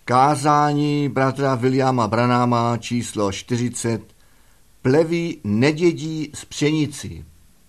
Kázání bratra Williama Branhama číslo 40. Pleví nedědí z pšenici.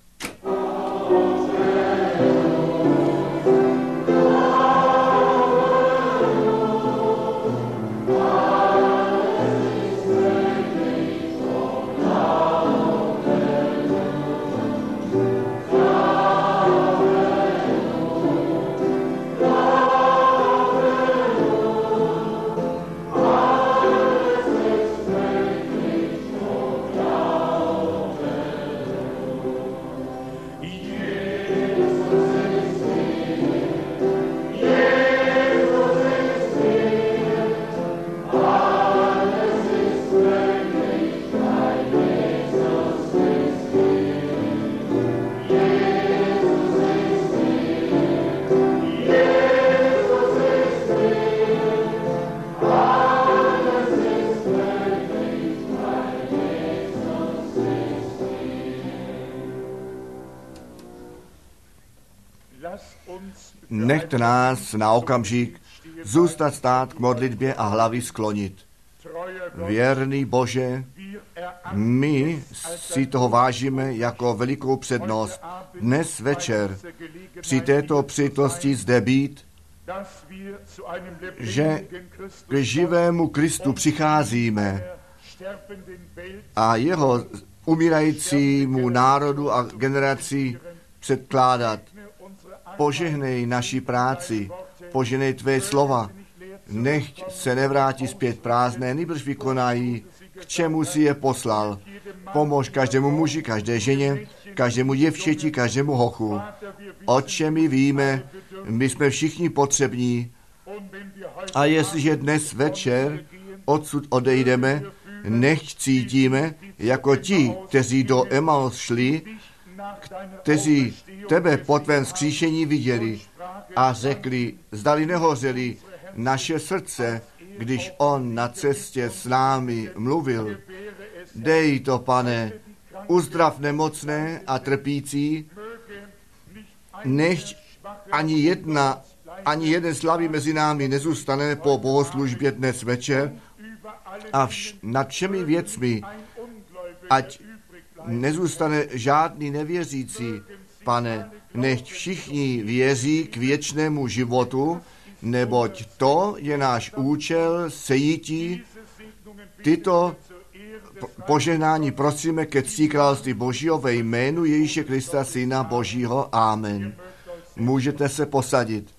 Nechte nás na okamžik zůstat stát k modlitbě a hlavy sklonit. Věrný Bože, my si toho vážíme jako velikou přednost dnes večer při této příležitosti zde být, že k živému Kristu přicházíme a jeho umírajícímu národu a generaci předkládat. Požehnej naši práci, požehnej tvé slova, nechť se nevrátí zpět prázdné, nýbrž vykonají, k čemu si je poslal. Pomož každému muži, každé ženě, každému děvčeti, každému hochu. Otče, my víme, my jsme všichni potřební a jestliže dnes večer odsud odejdeme, nechť cítíme jako ti, kteří do Emaus šli, kteří tebe po tvém vzkříšení viděli a řekli, zdali nehořeli naše srdce, když on na cestě s námi mluvil. Dej to, Pane, uzdrav nemocné a trpící, nechť ani jeden slabý mezi námi nezůstane po bohoslužbě dnes večer a nad všemi věcmi, ať nezůstane žádný nevěřící, Pane, nechť všichni věří k věčnému životu, neboť to je náš účel sejítí. Tyto požehnání prosíme ke cti království Božího ve jménu Ježíše Krista, Syna Božího. Amen. Můžete se posadit.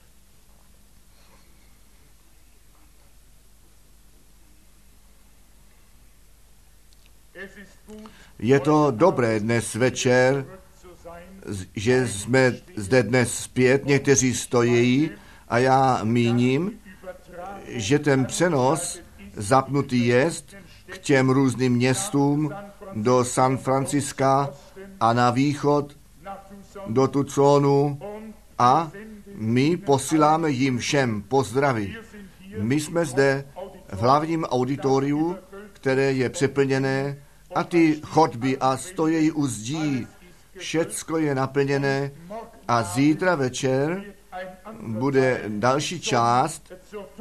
Je to dobré dnes večer, že jsme zde dnes zpět, někteří stojí a já míním, že ten přenos zapnutý jest k těm různým městům do San Franciska a na východ do Tucsonu a my posíláme jim všem pozdravy. My jsme zde v hlavním auditoriu, které je přeplněné a ty chodby a stojí u zdí, všecko je naplněné a zítra večer bude další část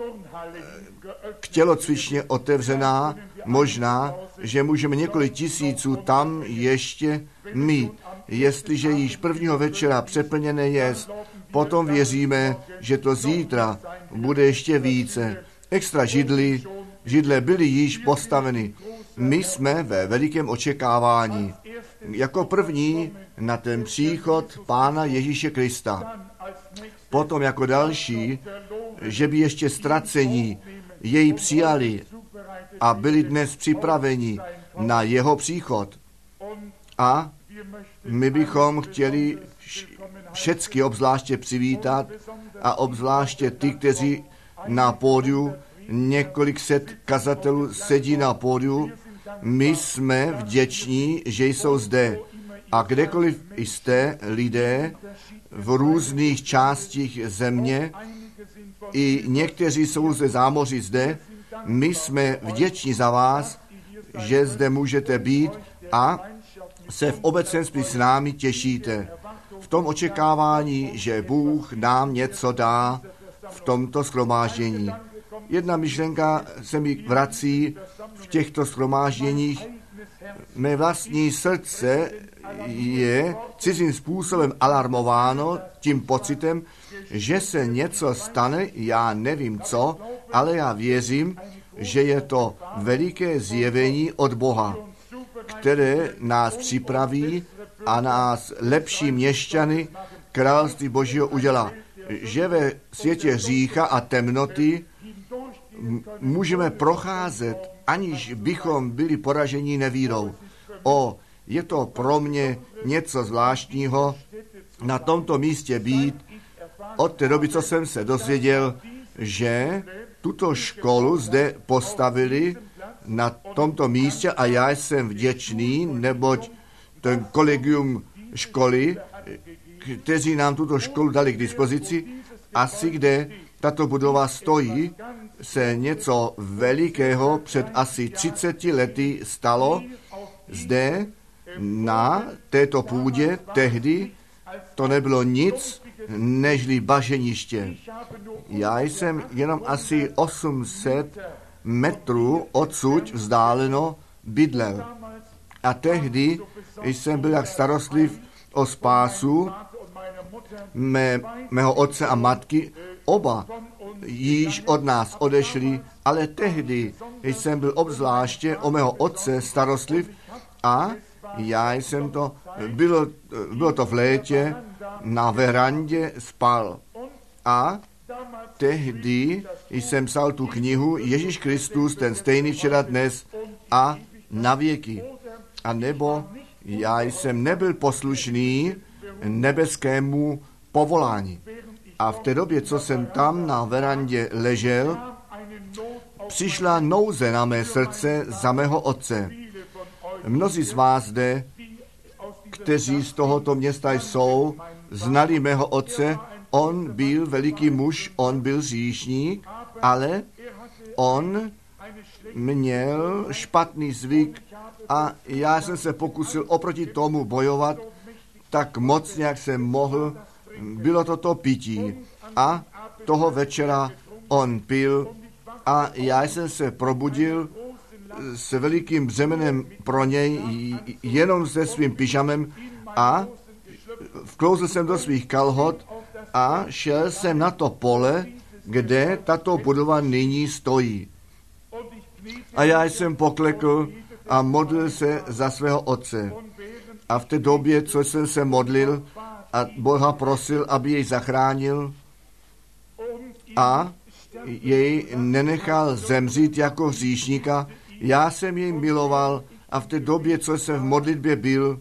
k tělocvičně otevřená, možná, že můžeme několik tisíců tam ještě mít. Jestliže již prvního večera přeplněné jest, potom věříme, že to zítra bude ještě více. Extra židle byly již postaveny. My jsme ve velikém očekávání. Jako první na ten příchod Pána Ježíše Krista. Potom jako další, že by ještě ztracení jej přijali a byli dnes připraveni na jeho příchod. A my bychom chtěli všecky obzvláště přivítat a obzvláště ty, kteří na pódiu, několik set kazatelů sedí na pódiu. My jsme vděční, že jsou zde. A kdekoliv jste lidé v různých částích země, i někteří jsou ze zámoří zde, my jsme vděční za vás, že zde můžete být a se v obecenství s námi těšíte. V tom očekávání, že Bůh nám něco dá v tomto shromáždění. jedna myšlenka se mi vrací v těchto shromážděních. Mé vlastní srdce je cizím způsobem alarmováno tím pocitem, že se něco stane, já nevím co, ale já věřím, že je to veliké zjevení od Boha, které nás připraví a nás lepší měšťany království Božího udělá. Že ve světě hřícha a temnoty můžeme procházet, aniž bychom byli poraženi nevírou. Je to pro mě něco zvláštního na tomto místě být od té doby, co jsem se dozvěděl, že tuto školu zde postavili na tomto místě a já jsem vděčný, neboť ten kolegium školy, kteří nám tuto školu dali k dispozici, asi kde tato budova stojí, se něco velikého před asi 30 lety stalo zde na této půdě. Tehdy to nebylo nic nežli baženiště. Já jsem jenom asi 800 metrů odsud vzdáleno bydlel. A tehdy jsem byl jak starostliv o spásu mého otce a matky. Oba již od nás odešli, ale tehdy jsem byl obzvláště o mého otce starostliv a já jsem to, bylo to v létě, na verandě spal. A tehdy jsem psal tu knihu Ježíš Kristus, ten stejný včera, dnes a na věky. A nebo já jsem nebyl poslušný nebeskému povolání. A v té době, co jsem tam na verandě ležel, přišla nouze na mé srdce za mého otce. Mnozí z vás zde, kteří z tohoto města jsou, znali mého otce. On byl veliký muž, on byl hříšník, ale on měl špatný zvyk a já jsem se pokusil oproti tomu bojovat tak moc, jak jsem mohl. Bylo to pití a toho večera on pil a já jsem se probudil s velikým břemenem pro něj, jenom se svým pyžamem a vklouzl jsem do svých kalhot a šel jsem na to pole, kde tato budova nyní stojí. A já jsem poklekl a modlil se za svého otce. A v té době, co jsem se modlil a Boha prosil, aby jej zachránil a jej nenechal zemřít jako hříšníka, já jsem jej miloval a v té době, co jsem v modlitbě byl,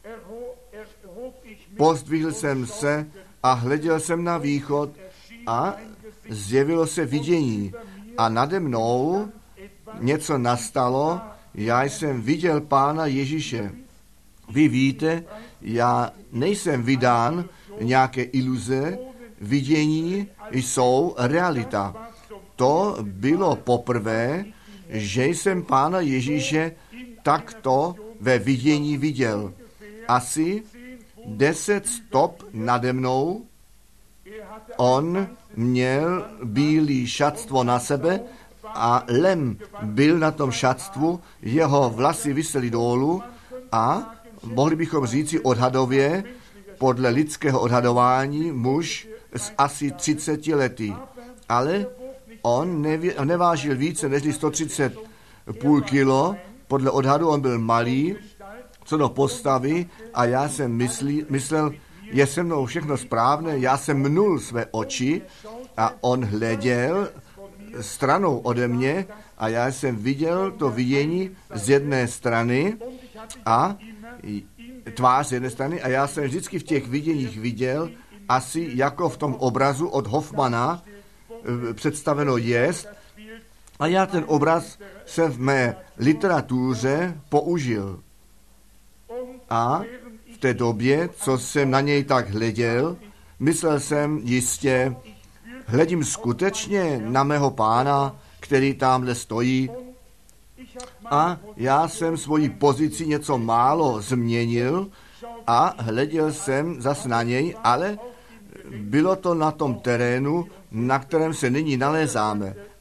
pozdvihl jsem se a hleděl jsem na východ a zjevilo se vidění. A nade mnou něco nastalo, já jsem viděl Pána Ježíše. Vy víte, já nejsem vydán nějaké iluze, vidění jsou realita. To bylo poprvé, že jsem Pána Ježíše takto ve vidění viděl. Asi 10 stop nade mnou. On měl bílý šatstvo na sebe a lem byl na tom šatstvu, jeho vlasy visely dolů a mohli bychom říci odhadově, podle lidského odhadování, muž z asi 30 lety. Ale on nevážil více než 130,5 kilo, podle odhadu on byl malý, co do postavy a já jsem myslel, je se mnou všechno správné, já jsem mnul své oči a on hleděl stranou ode mě a já jsem viděl to vidění z jedné strany a tvář z jedné strany a já jsem vždycky v těch viděních viděl, asi jako v tom obrazu od Hoffmana představeno jest, a já ten obraz jsem v mé literatuře použil. A v té době, co jsem na něj tak hleděl, myslel jsem jistě, hledím skutečně na mého Pána, který tamhle stojí. A já jsem svoji pozici něco málo změnil a hleděl jsem zas na něj, ale bylo to na tom terénu, na kterém se nyní nalézáme.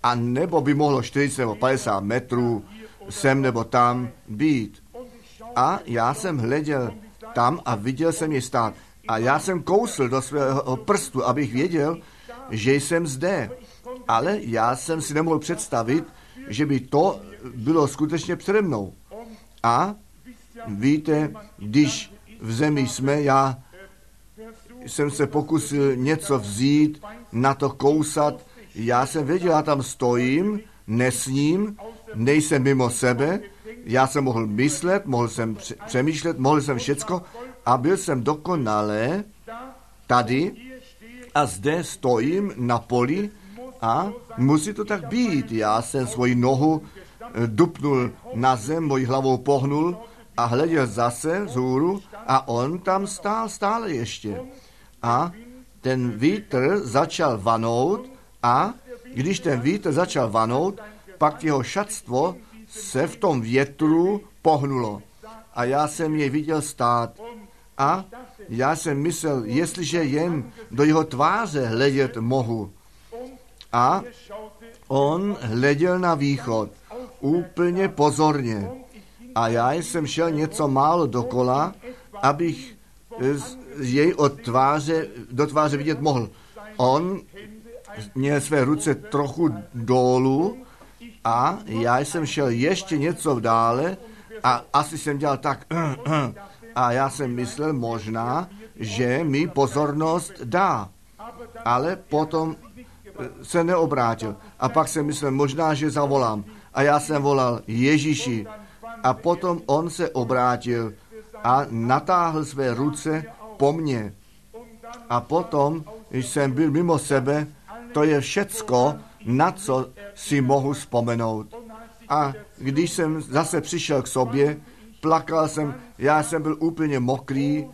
a nebo by mohlo 40 nebo 50 metrů sem nebo tam být. A já jsem hleděl tam a viděl jsem ji stát. A já jsem kousl do svého prstu, abych věděl, že jsem zde. Ale já jsem si nemohl představit, že by to bylo skutečně přede mnou. A víte, když v zemi jsme, já jsem se pokusil něco vzít, na to kousat. Já jsem věděl, já tam stojím, nesním, nejsem mimo sebe. Já jsem mohl myslet, mohl jsem přemýšlet, mohl jsem všecko a byl jsem dokonale tady a zde stojím na poli a musí to tak být. Já jsem svoji nohu dupnul na zem, mojí hlavou pohnul a hleděl zase vzhůru a on tam stál stále ještě. A ten vítr začal vanout a když ten vítr začal vanout, pak jeho šatstvo se v tom větru pohnulo. A já jsem jej viděl stát. A já jsem myslel, jestliže jen do jeho tváře hledět mohu. A on hleděl na východ, úplně pozorně. A já jsem šel něco málo dokola, abych jej do tváře vidět mohl. On měl své ruce trochu dolů a já jsem šel ještě něco dále a asi jsem dělal tak a já jsem myslel možná, že mi pozornost dá. Ale potom se neobrátil. A pak jsem myslel, možná, že zavolám. A já jsem volal Ježíši. A potom on se obrátil a natáhl své ruce po mně. A potom, když jsem byl mimo sebe, to je všecko, na co si mohu vzpomenout. A když jsem zase přišel k sobě, plakal jsem, já jsem byl úplně mokrý,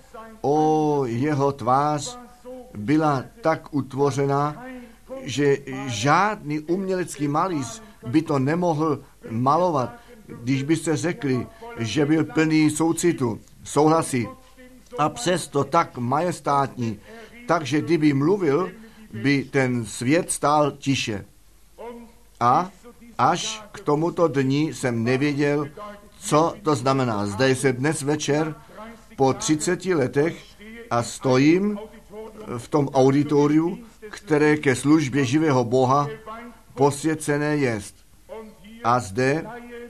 jeho tvář byla tak utvořená, že žádný umělecký malíř by to nemohl malovat, když byste řekli, že byl plný soucitu, souhlasí. A přesto tak majestátní, takže kdyby mluvil, by ten svět stál tiše. A až k tomuto dni jsem nevěděl, co to znamená. Zde jsem dnes večer po 30 letech a stojím v tom auditoriu, které ke službě živého Boha posvěcené jest. A zde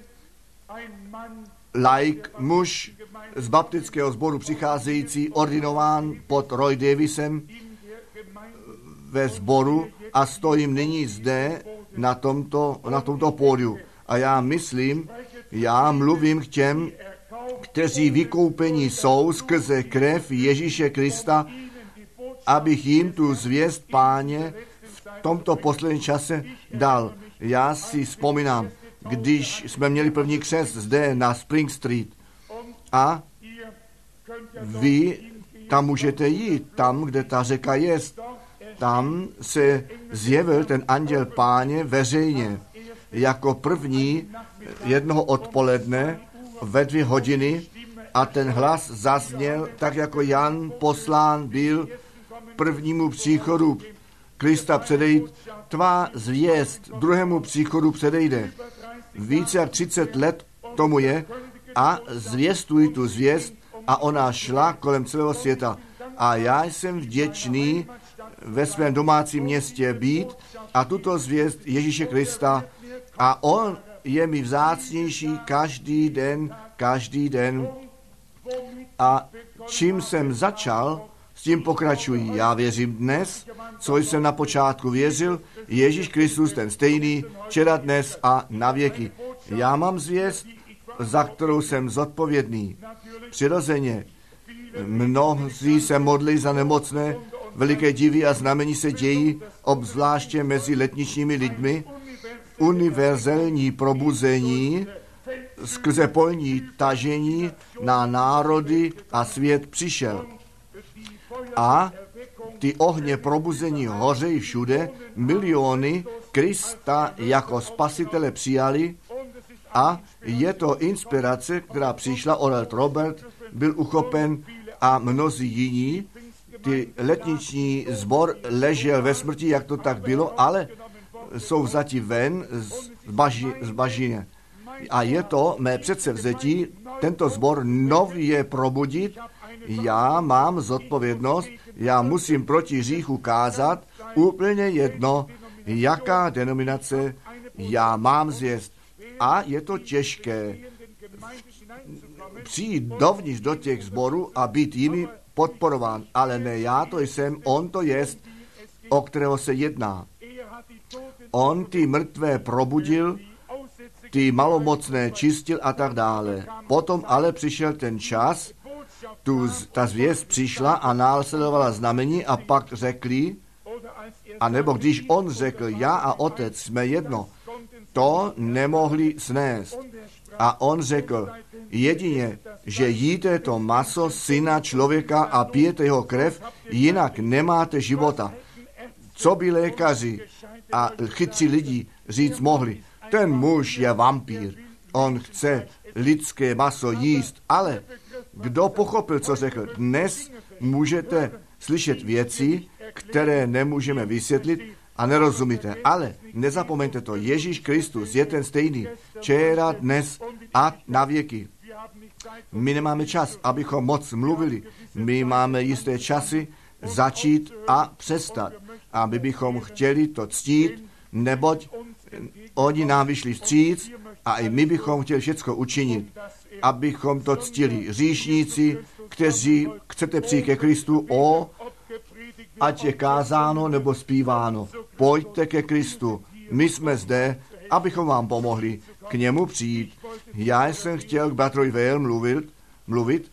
laik, muž z baptického sboru přicházející, ordinován pod Roy Davisem ve sboru a stojím nyní zde na tomto pódiu. A já myslím, já mluvím k těm, kteří vykoupení jsou skrze krev Ježíše Krista, abych jim tu zvěst Páně v tomto posledním čase dal. Já si vzpomínám, když jsme měli první křest zde na Spring Street a vy tam můžete jít, tam, kde ta řeka jest. Tam se zjevil ten anděl Páně veřejně. Jako první jednoho odpoledne ve 2 hodiny a ten hlas zazněl, tak jako Jan poslán byl prvnímu příchodu Krista předejít, tvá zvěst druhému příchodu předejde. Více jak 30 let tomu je a zvěstuj tu zvěst a ona šla kolem celého světa. A já jsem vděčný ve svém domácím městě být a tuto zvěst Ježíše Krista a on je mi vzácnější každý den. A čím jsem začal, s tím pokračuji. Já věřím dnes, co jsem na počátku věřil, Ježíš Kristus ten stejný, včera, dnes a na věky. Já mám zvěst, za kterou jsem zodpovědný. Přirozeně, mnozí se modlí za nemocné, veliké divy a znamení se dějí, obzvláště mezi letničními lidmi, univerzální probuzení skrze polní tažení na národy a svět přišel. A ty ohně probuzení hořejí všude, miliony Krista jako spasitele přijali a je to inspirace, která přišla, Oral Robert byl uchopen a mnozí jiní. Ty letniční sbor ležel ve smrti, jak to tak bylo, ale jsou vzati ven z bažině. A je to mé předsevzetí tento sbor nově probudit. Já mám zodpovědnost, já musím proti hříchu kázat, úplně jedno, jaká denominace já mám zvěst. A je to těžké přijít dovnitř do těch sborů a být jimi podporován. Ale ne já to jsem, on to jest, o kterého se jedná. On ty mrtvé probudil, ty malomocné čistil a tak dále. Potom ale přišel ten čas, ta zvěst přišla a následovala znamení a pak řekli, anebo když on řekl, já a otec jsme jedno, to nemohli snést. A on řekl, jedině, že jíte to maso syna člověka a pijete jeho krev, jinak nemáte života. Co by lékaři a chytří lidi říct mohli? Ten muž je vampír, on chce lidské maso jíst, ale kdo pochopil, co řekl? Dnes můžete slyšet věci, které nemůžeme vysvětlit a nerozumíte. Ale nezapomeňte to, Ježíš Kristus je ten stejný, včera, dnes a na věky. My nemáme čas, abychom moc mluvili. My máme jisté časy začít a přestat. A my bychom chtěli to ctít, neboť oni nám vyšli vstříc a i my bychom chtěli všechno učinit, abychom to ctili. Hříšníci, kteří chcete přijít ke Kristu, ať je kázáno nebo zpíváno, pojďte ke Kristu. My jsme zde, abychom vám pomohli k němu přijít. Já jsem chtěl k bratrovi Weil mluvit,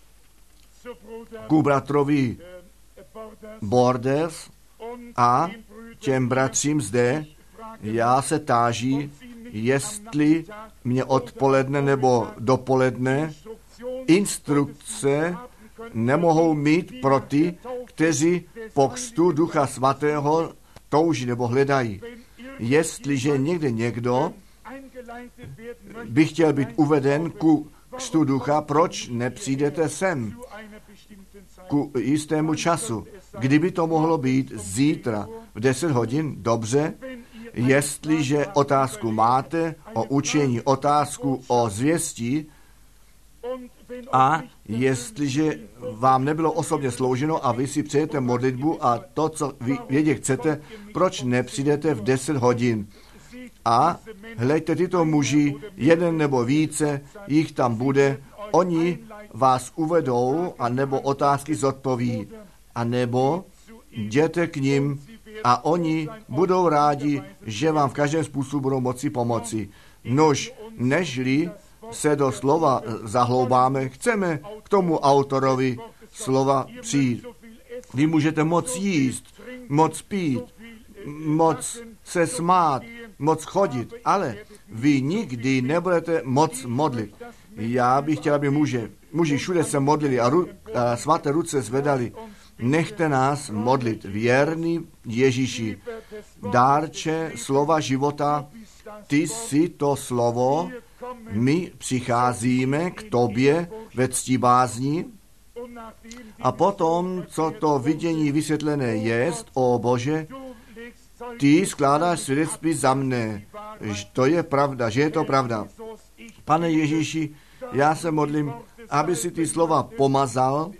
ku bratrovi Borders a těm bratřím zde. Já se táží, jestli mě odpoledne nebo dopoledne instrukce nemohou mít pro ty, kteří po křtu Ducha Svatého touží nebo hledají. Jestliže někdo by chtěl být uveden ku křtu Ducha, proč nepřijdete sem ku jistému času? Kdyby to mohlo být zítra v 10 hodin, dobře. Jestliže otázku máte o učení, otázku o zvěstí a jestliže vám nebylo osobně slouženo a vy si přejete modlitbu a to, co vy vědět chcete, proč nepřijdete v 10 hodin? A hleďte tyto muži, jeden nebo více, jich tam bude, oni vás uvedou a nebo otázky zodpoví, a nebo jděte k nim a oni budou rádi, že vám v každém způsobu budou moci pomoci. Nož, nežli se do slova zahloubáme, chceme k tomu autorovi slova přijít. Vy můžete moc jíst, moc pít, moc se smát, moc chodit, ale vy nikdy nebudete moc modlit. Já bych chtěl, aby muži všude se modlili a svaté ruce zvedali. Nechte nás modlit, věrný Ježíši, dárče slova života, ty jsi to slovo, my přicházíme k tobě ve ctibázni a potom, co to vidění vysvětlené jest, o Bože, ty skládáš svědectví za mne. To je pravda, že je to pravda. Pane Ježíši, já se modlím, aby si ty slova pomazal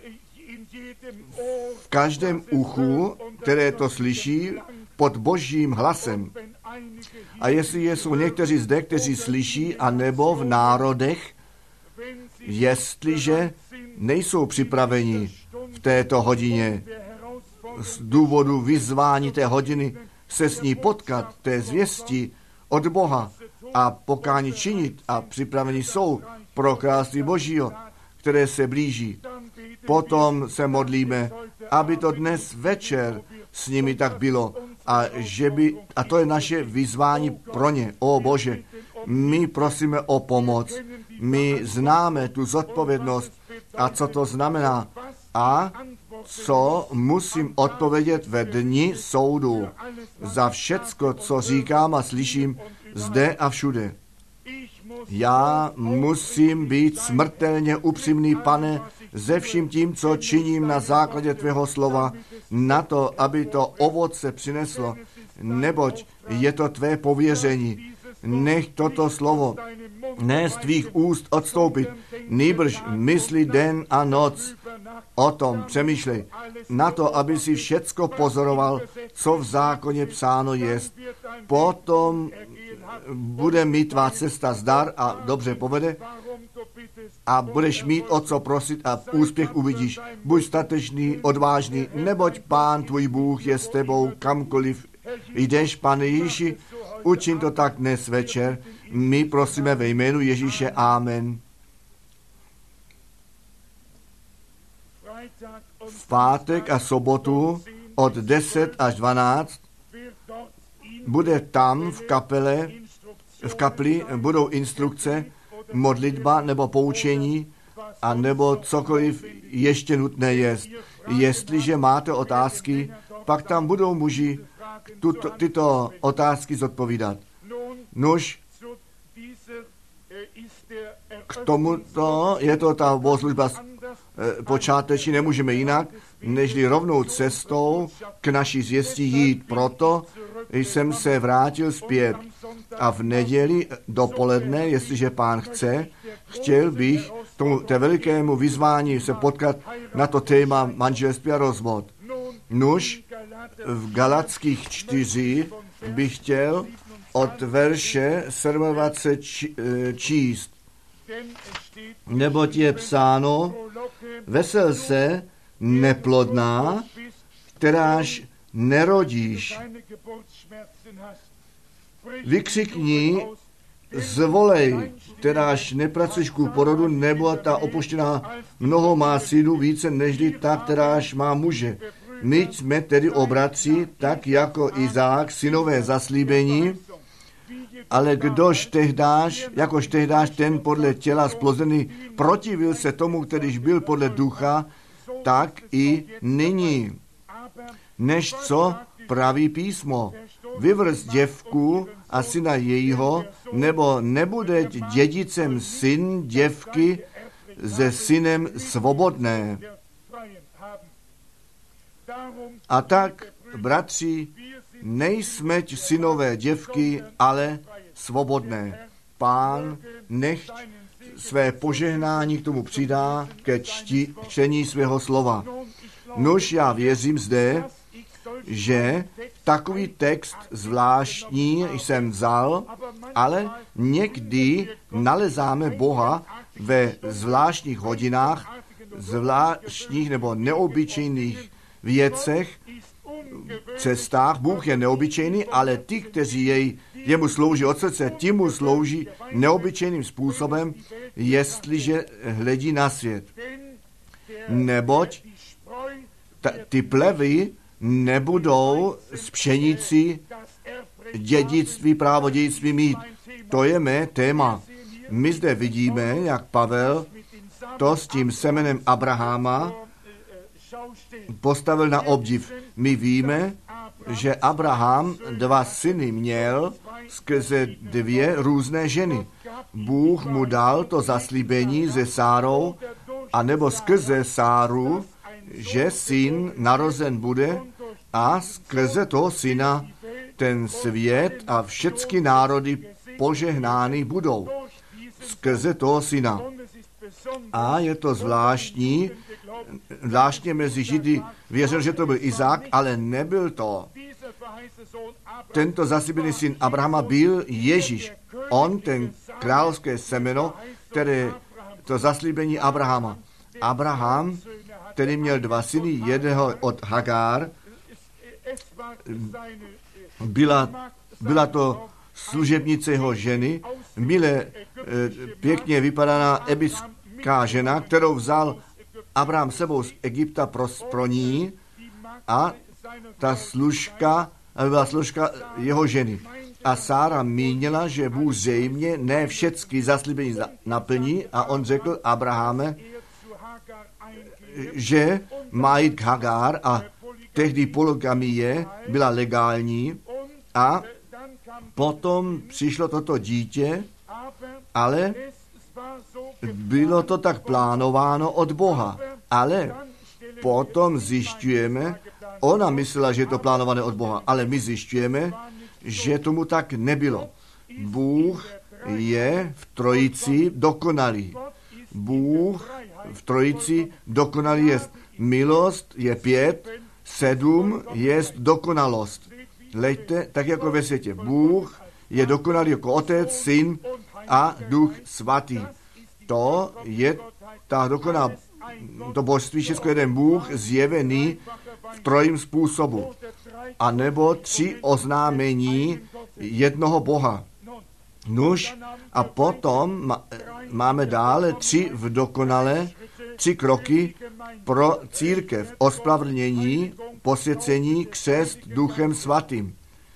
v každém uchu, které to slyší, pod Božím hlasem. A jestli jsou někteří zde, kteří slyší, anebo v národech, jestliže nejsou připraveni v této hodině z důvodu vyzvání té hodiny se s ní potkat, té zvěsti od Boha a pokání činit a připraveni jsou pro království Božího, které se blíží. Potom se modlíme, aby to dnes večer s nimi tak bylo a to je naše vyzvání pro ně. O Bože, my prosíme o pomoc, my známe tu zodpovědnost a co to znamená a co musím odpovědět ve dni soudu za všecko, co říkám a slyším zde a všude. Já musím být smrtelně upřímný, Pane, ze vším tím, co činím na základě tvého slova, na to, aby to ovoce přineslo. neboť je to tvé pověření. Nech toto slovo ne z tvých úst odstoupit, nýbrž mysli den a noc. O tom přemýšlej. Na to, aby si všecko pozoroval, co v zákoně psáno jest. Potom bude mít tvá cesta zdar a dobře povede a budeš mít o co prosit a úspěch uvidíš. Buď statečný, odvážný, neboť Pán tvůj Bůh je s tebou kamkoliv jdeš, Pane Ježíši, učin to tak dnes večer. My prosíme ve jménu Ježíše. Amen. V pátek a sobotu od 10 až 12 bude tam v kapli budou instrukce, modlitba nebo poučení a nebo cokoliv ještě nutné jest. Jestliže máte otázky, pak tam budou muži tyto otázky zodpovídat. Nuž, k tomuto je to ta bohoslužba počáteční, nemůžeme jinak, nežli rovnou cestou k naší zvěsti jít. Proto jsem se vrátil zpět a v neděli dopoledne, jestliže Pán chce, chtěl bych té velikému vyzvání se potkat na to téma manželství a rozvod. Nuž, v Galatských 4 bych chtěl od verše 27 číst. Neboť je psáno, vesel se, neplodná, kteráž nerodíš. Vykřikni, zvolej, kteráž nepracuješ ku porodu, nebo ta opuštěná mnoho má synů více, nežli ta, kteráž má muže. My jsme tedy obratři, tak jako Izák, synové zaslíbení, ale jakož tehdáž ten podle těla splozený protivil se tomu, kterýž byl podle ducha, tak i nyní. Než co praví písmo, vyvrz děvku a syna jejího, nebo nebude dědicem syn děvky se synem svobodné. A tak, bratři, nejsme synové děvky, ale svobodné. Pán nechť své požehnání k tomu přidá ke čtení svého slova. Nož já věřím zde, že takový text zvláštní jsem vzal, ale někdy nalezáme Boha ve zvláštních hodinách, zvláštních nebo neobyčejných věcech, cestách. Bůh je neobyčejný, ale ty, kteří jemu slouží od srdce, ti mu slouží neobyčejným způsobem, jestliže hledí na svět. Neboť ty plevy nebudou z pšenici právo dědictví mít. To je mé téma. My zde vidíme, jak Pavel to s tím semenem Abrahama postavil na obdiv. My víme, že Abraham 2 syny měl skrze 2 různé ženy. Bůh mu dal to zaslíbení se Sárou, anebo skrze Sáru, že syn narozen bude a skrze toho syna ten svět a všechny národy požehnány budou. Skrze toho syna. A je to zvláštní, zvláštně mezi Židy věřil, že to byl Izák, ale nebyl to. Tento zaslíbený syn Abrahama byl Ježíš. On, ten královské semeno, které to zaslíbení Abrahama. Abraham, který měl 2 syny, jednoho od Hagar, byla to služebnice jeho ženy, milé, pěkně vypadaná ebická žena, kterou vzal Abraham sebou z Egypta pro ní a ta služka byla služka jeho ženy. A Sára mínila, že Bůh zřejmě ne všechny zaslíbení naplní a on řekl Abrahame, že má jít k Hagar a tehdy polygamie byla legální a potom přišlo toto dítě, ale bylo to tak plánováno od Boha. Ale potom zjišťujeme, Ona myslela, že je to plánované od Boha, ale my zjišťujeme, že tomu tak nebylo. Bůh je v trojici dokonalý. Bůh v trojici dokonalý je. Milost je 5, 7 je dokonalost. Lejte, tak jako ve světě. Bůh je dokonalý jako Otec, Syn a Duch Svatý. To je ta dokonalá, to božství, všechno jeden Bůh zjevený v trojím způsobu. A nebo 3 oznámení jednoho Boha. Nuž, a potom máme dále 3 v dokonale, 3 kroky pro církev. Ospravedlnění, posvěcení, křest Duchem Svatým.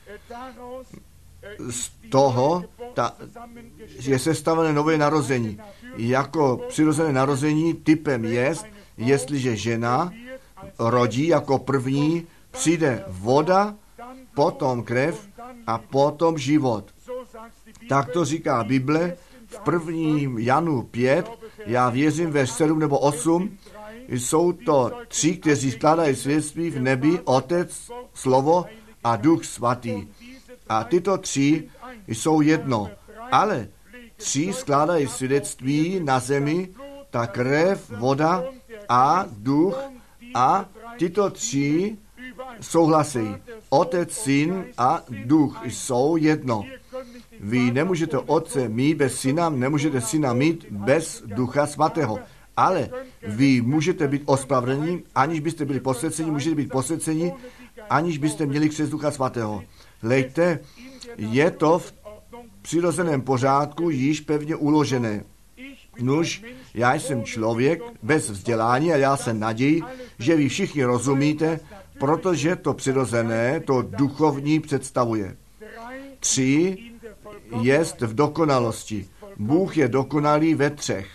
Z toho je sestavené nové narození. Jako přirozené narození typem je, jestliže žena rodí jako první, přijde voda, potom krev a potom život. Tak to říká Bible v 1. Janu 5, já věřím ve 7 nebo 8, jsou to 3, kteří skládají svědectví v nebi, Otec, Slovo a Duch Svatý. A tyto 3 jsou jedno, ale 3 skládají svědectví na zemi, ta krev, voda a duch a tyto 3 souhlasí. Otec, Syn a duch jsou jedno. Vy nemůžete Otce mít bez Syna, nemůžete Syna mít bez Ducha Svatého. Ale vy můžete být ospravedlněni, aniž byste byli posvěceni, můžete být posvěceni, aniž byste měli křest Ducha Svatého. Lejte, je to v přirozeném pořádku již pevně uložené. Nuž, já jsem člověk bez vzdělání a já se naději, že vy všichni rozumíte, protože to přirozené, to duchovní představuje. 3 jest v dokonalosti. Bůh je dokonalý ve 3.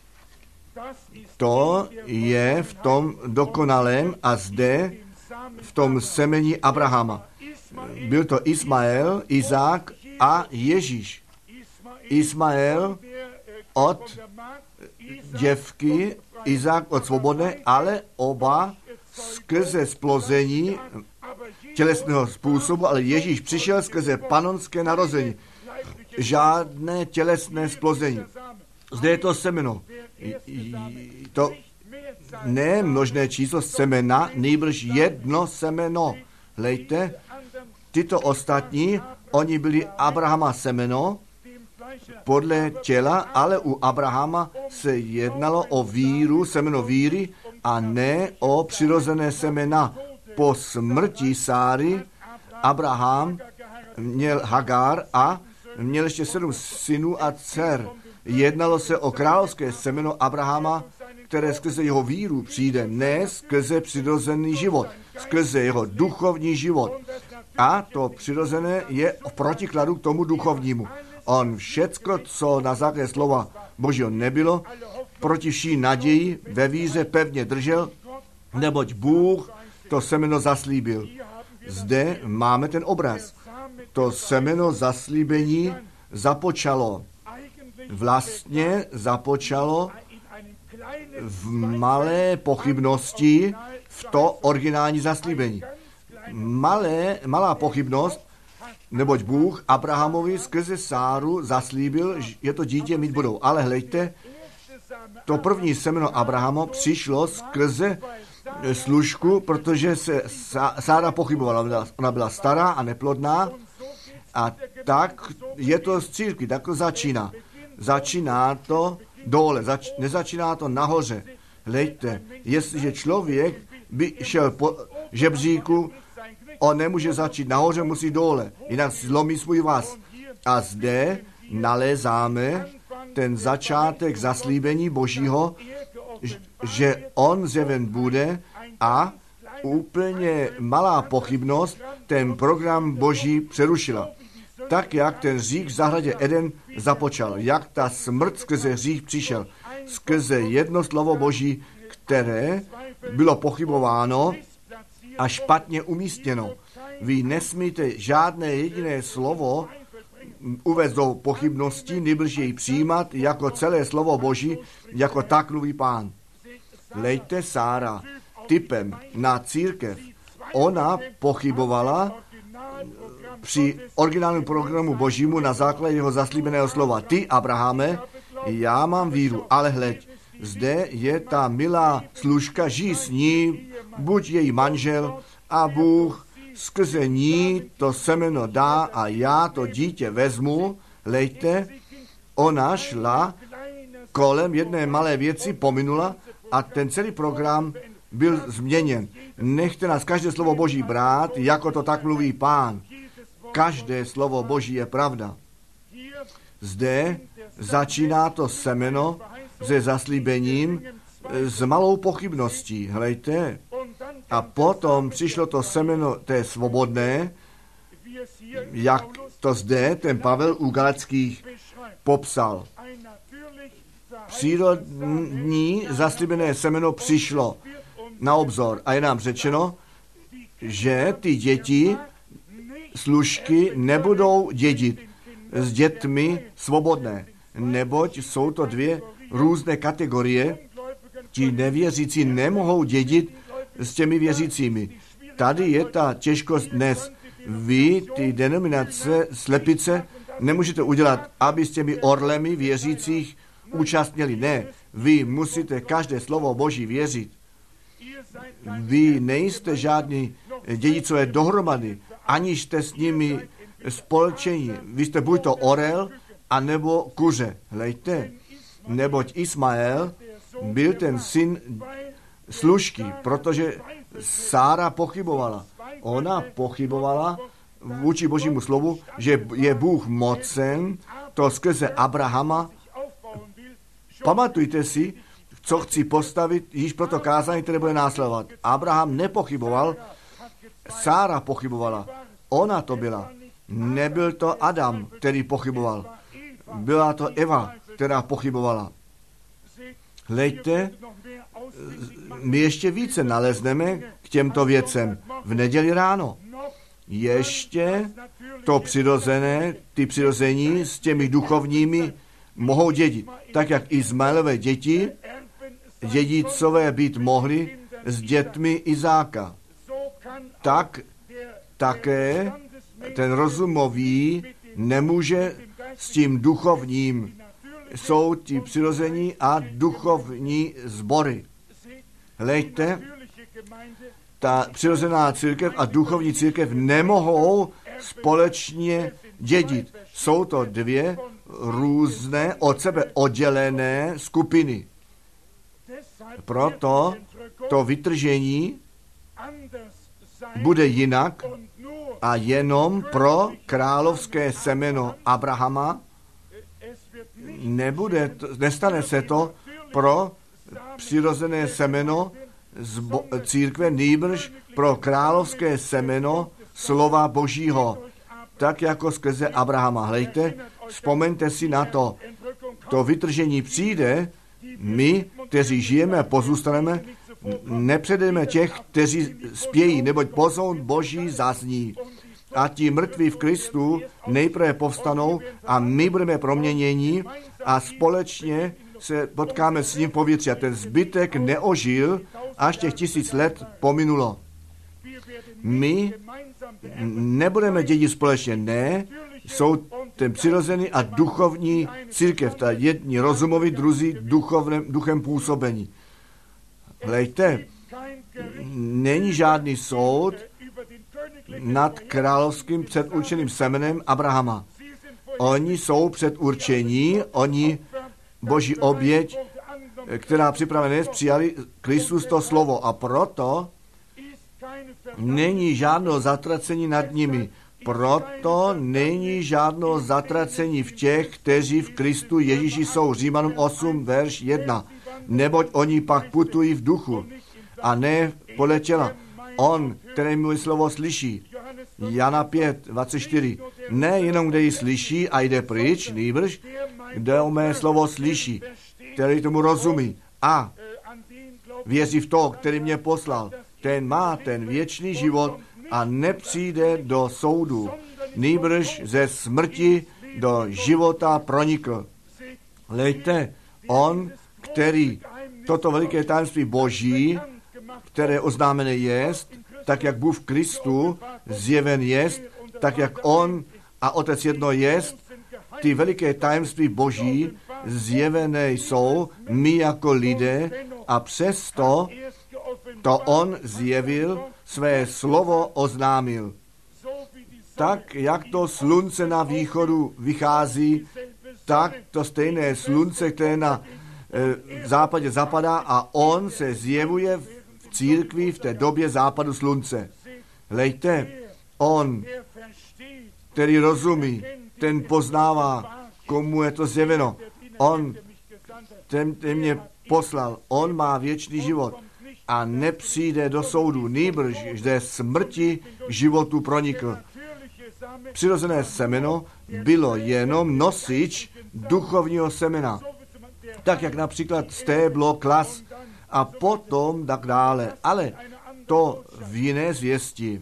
To je v tom dokonalém a zde v tom semení Abrahama. Byl to Ismael, Izák a Ježíš. Ismael od děvky, Izák od svobodné, ale oba skrze splození tělesného způsobu, ale Ježíš přišel skrze panonské narození. Žádné tělesné splození. Zde je to semeno. To ne množné číslo semena, nejbrž jedno semeno. Hlejte, tyto ostatní, oni byli Abrahama semeno podle těla, ale u Abrahama se jednalo o víru, semeno víry a ne o přirozené semena. Po smrti Sáry Abraham měl Hagar a měl ještě 7 synů a dcer. Jednalo se o královské semeno Abrahama, které skrze jeho víru přijde, ne skrze přirozený život, skrze jeho duchovní život. A to přirozené je v protikladu k tomu duchovnímu. On všecko, co na základě slova Božího nebylo, proti vší naději ve víře pevně držel, neboť Bůh to semeno zaslíbil. Zde máme ten obraz. To semeno zaslíbení započalo. Vlastně započalo v malé pochybnosti v to originální zaslíbení. Malá pochybnost, neboť Bůh Abrahamovi skrze Sáru zaslíbil, že to dítě mít budou. Ale hlejte, to první semeno Abrahama přišlo skrze služku, protože se Sára pochybovala. Ona byla stará a neplodná a tak je to z církví, tak to začíná. Začíná to dole, nezačíná to nahoře. Hlejte, jestliže člověk by šel po žebříku, on nemůže začít nahoře, musí dole, jinak zlomí svůj vaz. A zde nalézáme ten začátek zaslíbení Božího, že on zjeven bude a úplně malá pochybnost ten program Boží přerušila. Tak, jak ten hřích v zahradě Eden započal, jak ta smrt skrze hřích přišel, skrze jedno slovo Boží, které bylo pochybováno a špatně umístěno. Vy nesmíte žádné jediné slovo uvést do pochybnosti, nýbrž jej přijímat jako celé slovo Boží, jako tak mluví Pán. Lejte Sára typem na církev ona pochybovala při originálním programu Božímu na základě jeho zaslíbeného slova. Ty, Abrahame, já mám víru, ale hleď, zde je ta milá služka, žij s ní, buď její manžel a Bůh skrze ní to semeno dá a já to dítě vezmu. Hleďte, ona šla kolem jedné malé věci, pominula a ten celý program byl změněn. Nechte nás každé slovo Boží brát, jako to tak mluví Pán. Každé slovo Boží je pravda. Zde začíná to semeno se zaslíbením s malou pochybností. Hlejte. A potom přišlo to semeno té svobodné, jak to zde ten Pavel u Galackých popsal. Přírodní zaslíbené semeno přišlo na obzor a je nám řečeno, že ty děti služky nebudou dědit s dětmi svobodné, neboť jsou to dvě různé kategorie. Ti nevěřící nemohou dědit s těmi věřícími. Tady je ta těžkost dnes. Vy, ty denominace, slepice, nemůžete udělat, aby s těmi orlemi věřících účastnili. Ne, vy musíte každé slovo Boží věřit. Vy nejste žádní dědicové dohromady, aniž jste s nimi spolčení. Vy jste buď to orel, anebo kuře. Hlejte, neboť Ismael byl ten syn služky, protože Sára pochybovala. Ona pochybovala vůči Božímu slovu, že je Bůh mocen to skrze Abrahama. Pamatujte si, co chci postavit již pro to kázání, které bude následovat. Abraham nepochyboval, Sára pochybovala. Ona to byla. Nebyl to Adam, který pochyboval. Byla to Eva, která pochybovala. Hleďte, my ještě více nalezneme k těmto věcem v neděli ráno. Ještě to přirozené, ty přirození s těmi duchovními mohou dědit. Tak jak Izmaelové děti dědicové být mohli s dětmi Izáka. Tak také ten rozumový nemůže s tím duchovním. Jsou ti přirození a duchovní sbory. Hleďte, ta přirozená církev a duchovní církev nemohou společně dědit. Jsou to dvě různé, od sebe oddělené skupiny. Proto to vytržení bude jinak a jenom pro královské semeno Abrahama. Nestane se to pro přirozené semeno církve, nýbrž pro královské semeno slova Božího, tak jako skrze Abrahama. Hleďte, vzpomeňte si na to. To vytržení přijde, my, kteří žijeme a pozůstaneme, nepředejme těch, kteří spějí, neboť pozoun Boží zazní. A ti mrtví v Kristu nejprve povstanou a my budeme proměněni a společně se potkáme s ním v povětří. A ten zbytek neožil, až těch 1000 let pominulo. My nebudeme dědit společně, ne, jsou ten přirozený a duchovní církev, ta jedni rozumoví, druzí duchem působení. Hlejte, není žádný soud nad královským předurčeným semenem Abrahama. Oni jsou předurčení, oni Boží oběť, která připravená je, přijali Kristus to slovo a proto není žádného zatracení nad nimi. Proto není žádného zatracení v těch, kteří v Kristu Ježíši jsou. Římanům 8, verš 1. Neboť oni pak putují v duchu a ne podle těla. On, který můj slovo slyší. Jana 5, 24. Ne jenom, kde ji slyší a jde pryč, nýbrž, kde o mé slovo slyší, který tomu rozumí a věří v to, který mě poslal. Ten má ten věčný život a nepřijde do soudu, nýbrž ze smrti do života pronikl. Hleďte, on, který toto veliké tajemství Boží, které oznámené jest, tak jak Bůh v Kristu zjeven jest, tak jak On a Otec jedno jest, ty veliké tajemství Boží zjevené jsou my jako lidé a přesto to On zjevil, své slovo oznámil. Tak, jak to slunce na východu vychází, tak to stejné slunce, které na západě zapadá a On se zjevuje v církvi v té době západu slunce. Hlejte, On, který rozumí, ten poznává, komu je to zjeveno. On, ten mě poslal, on má věčný život a nepřijde do soudu, nýbrž zde smrti k životu pronikl. Přirozené semeno bylo jenom nosič duchovního semena. Tak jak například stéblo, klas a potom tak dále. Ale to v jiné zvěsti.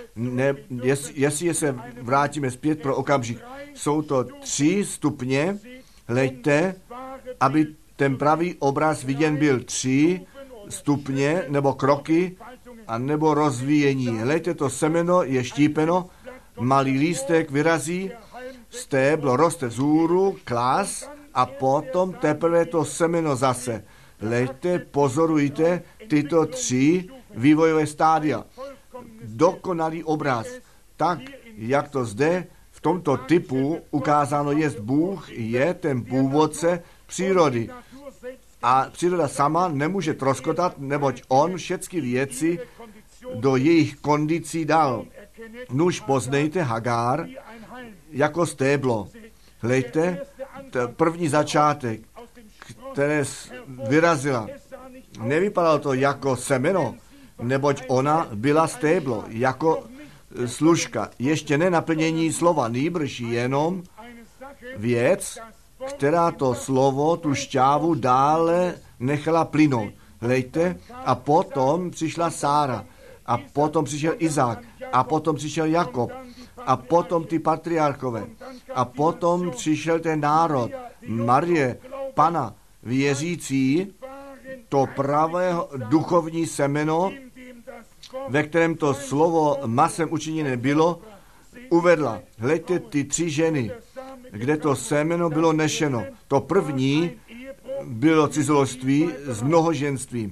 Jestli se vrátíme zpět pro okamžik, jsou to 3 stupně, hleďte, aby ten pravý obraz viděn byl 3 stupně, nebo kroky, a nebo rozvíjení. Hleďte, to semeno je štípeno, malý lístek vyrazí, stéblo roste vzhůru, klas, a potom teprve to semeno zase. Hleďte, pozorujte tyto 3 vývojové stádia. Dokonalý obraz. Tak, jak to zde v tomto typu ukázáno jest, Bůh je ten původce přírody. A příroda sama nemůže troskotat, neboť On všechny věci do jejich kondicí dal. Nuž poznejte Hagar jako stéblo. Hlejte, první začátek, které vyrazila. Nevypadalo to jako semeno, neboť ona byla stéblo, jako služka. Ještě ne naplnění slova, nýbrž jenom věc, která to slovo, tu šťávu dále nechala plynout. Hlejte, a potom přišla Sára, a potom přišel Izák, a potom přišel Jakob, a potom ty patriarchové, a potom přišel ten národ, Marie, Pana, věřící, to pravé duchovní semeno, ve kterém to slovo masem učiněné bylo, uvedla. Hleďte ty 3 ženy, kde to semeno bylo nešeno. To první bylo cizoložství s mnohoženstvím.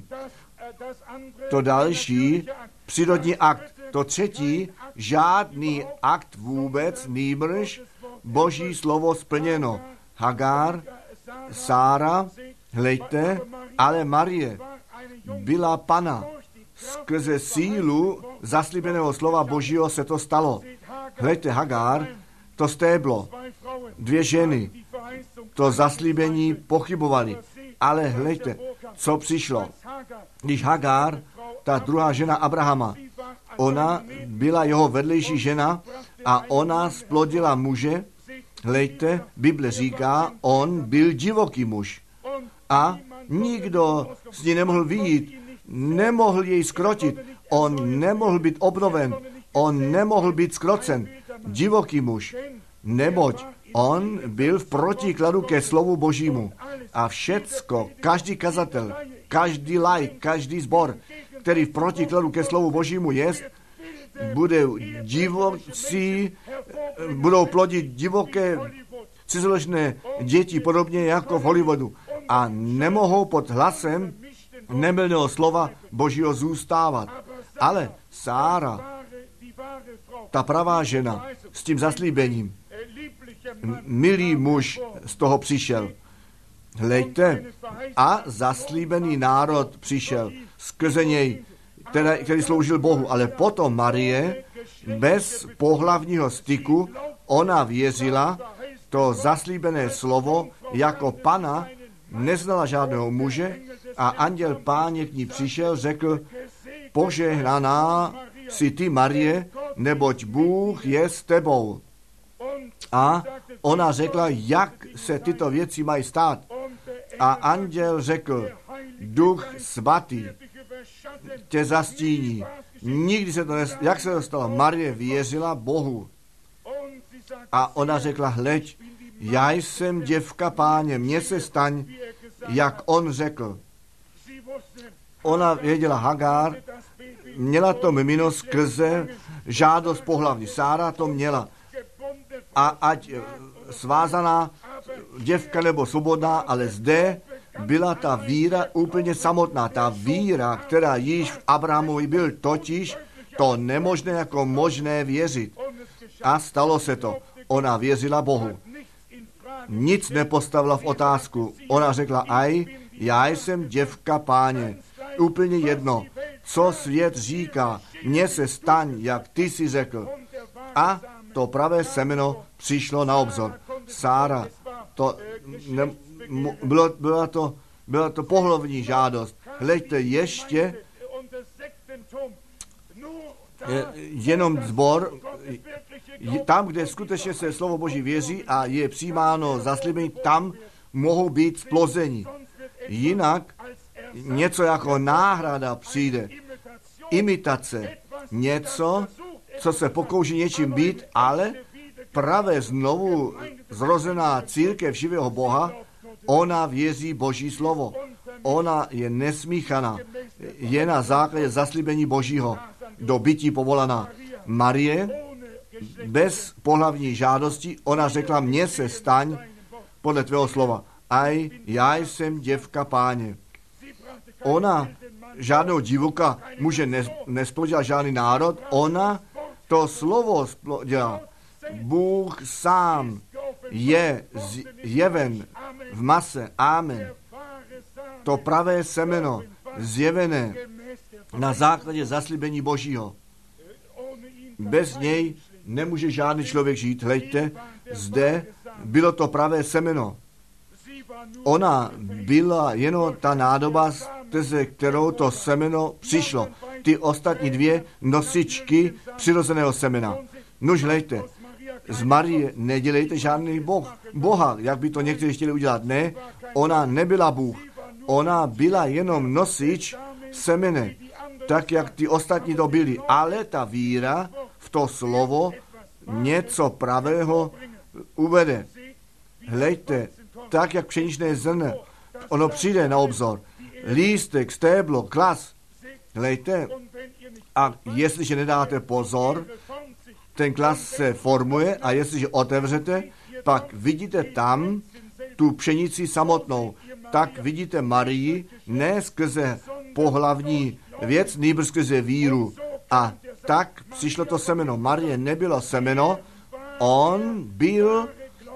To další, přírodní akt. To třetí, žádný akt vůbec, nýbrž Boží slovo splněno. Hagar, Sára, hleďte, ale Marie byla Pana. Skrze sílu zaslíbeného slova Božího se to stalo. Hleďte, Hagar, to stéblo, 2 ženy, to zaslíbení pochybovali. Ale hleďte, co přišlo. Když Hagar, ta druhá žena Abrahama, ona byla jeho vedlejší žena a ona splodila muže. Hleďte, Bible říká, on byl divoký muž. A nikdo z ní nemohl vyjít, nemohl jej skrotit, on nemohl být obnoven, on nemohl být skrocen. Divoký muž, neboť on byl v protikladu ke slovu Božímu. A všecko, každý kazatel, každý laik, každý sbor, který v protikladu ke slovu Božímu jest, budou plodit divoké cizoložné děti, podobně jako v Hollywoodu. A nemohou pod hlasem nemylného slova Božího zůstávat. Ale Sára, ta pravá žena, s tím zaslíbením, milý muž z toho přišel. Hleďte, a zaslíbený národ přišel skrze něj, který sloužil Bohu. Ale potom Marie, bez pohlavního styku, ona věřila to zaslíbené slovo jako Pana, neznala žádného muže a anděl Páně k ní přišel, řekl, požehnaná jsi ty, Marie, neboť Bůh je s tebou. A ona řekla, jak se tyto věci mají stát. A anděl řekl, Duch svatý tě zastíní. Nikdy se to nestalo. Jak se to stalo? Marie věřila Bohu. A ona řekla, hleď, já jsem děvka Páně, mně se staň, jak on řekl. Ona věděla, Hagar měla to mimino skrze žádost pohlavní. Sára to měla. A ať svázaná děvka nebo svobodná, ale zde byla ta víra úplně samotná. Ta víra, která již v Abrahamovi byl, totiž to nemožné jako možné věřit. A stalo se to. Ona věřila Bohu. Nic nepostavila v otázku. Ona řekla, já jsem děvka Páně. Úplně jedno, co svět říká, mně se staň, jak ty si řekl. A to pravé semeno přišlo na obzor. Sára, byla to pohlavní žádost. Hleďte, ještě jenom zbor, tam, kde skutečně se slovo Boží věří a je přijímáno zaslíbení, tam mohou být splození. Jinak něco jako náhrada přijde. Imitace. Něco, co se pokouší něčím být, ale právě znovu zrozená církev živého Boha, ona věří Boží slovo. Ona je nesmíchaná. Je na základě zaslíbení Božího do bytí povolaná. Marie, bez pohlavní žádosti, ona řekla, mně se staň podle tvého slova. Já jsem děvka Páně. Ona žádnou divoka muže nesplodila žádný národ, ona to slovo splodila. Bůh sám je zjeven v mase. Amen. To pravé semeno zjevené na základě zaslíbení Božího. Bez něj nemůže žádný člověk žít. Hleďte, zde bylo to pravé semeno. Ona byla jenom ta nádoba, skrze kterou to semeno přišlo. Ty ostatní dvě nosičky přirozeného semena. Nož hleďte, z Marie nedělejte žádný Boha, jak by to někteří chtěli udělat. Ne, ona nebyla Bůh. Ona byla jenom nosič semene, tak jak ty ostatní to byli. Ale ta víra v to slovo něco pravého uvede. Hleďte, tak jak pšeničné zrno, ono přijde na obzor. Lístek, stéblo, klas. Hleďte, a jestliže nedáte pozor, ten klas se formuje a jestliže otevřete, pak vidíte tam tu pšenici samotnou. Tak vidíte Marii ne skrze pohlavní věc, nýbrž skrze víru. A tak přišlo to semeno. Marie nebylo semeno, on byl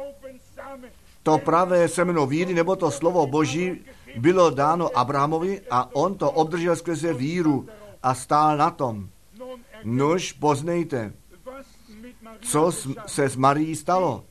to pravé semeno víry, nebo to slovo Boží bylo dáno Abrahamovi a on to obdržel skrze víru a stál na tom. Nož poznejte, co se s Marií stalo.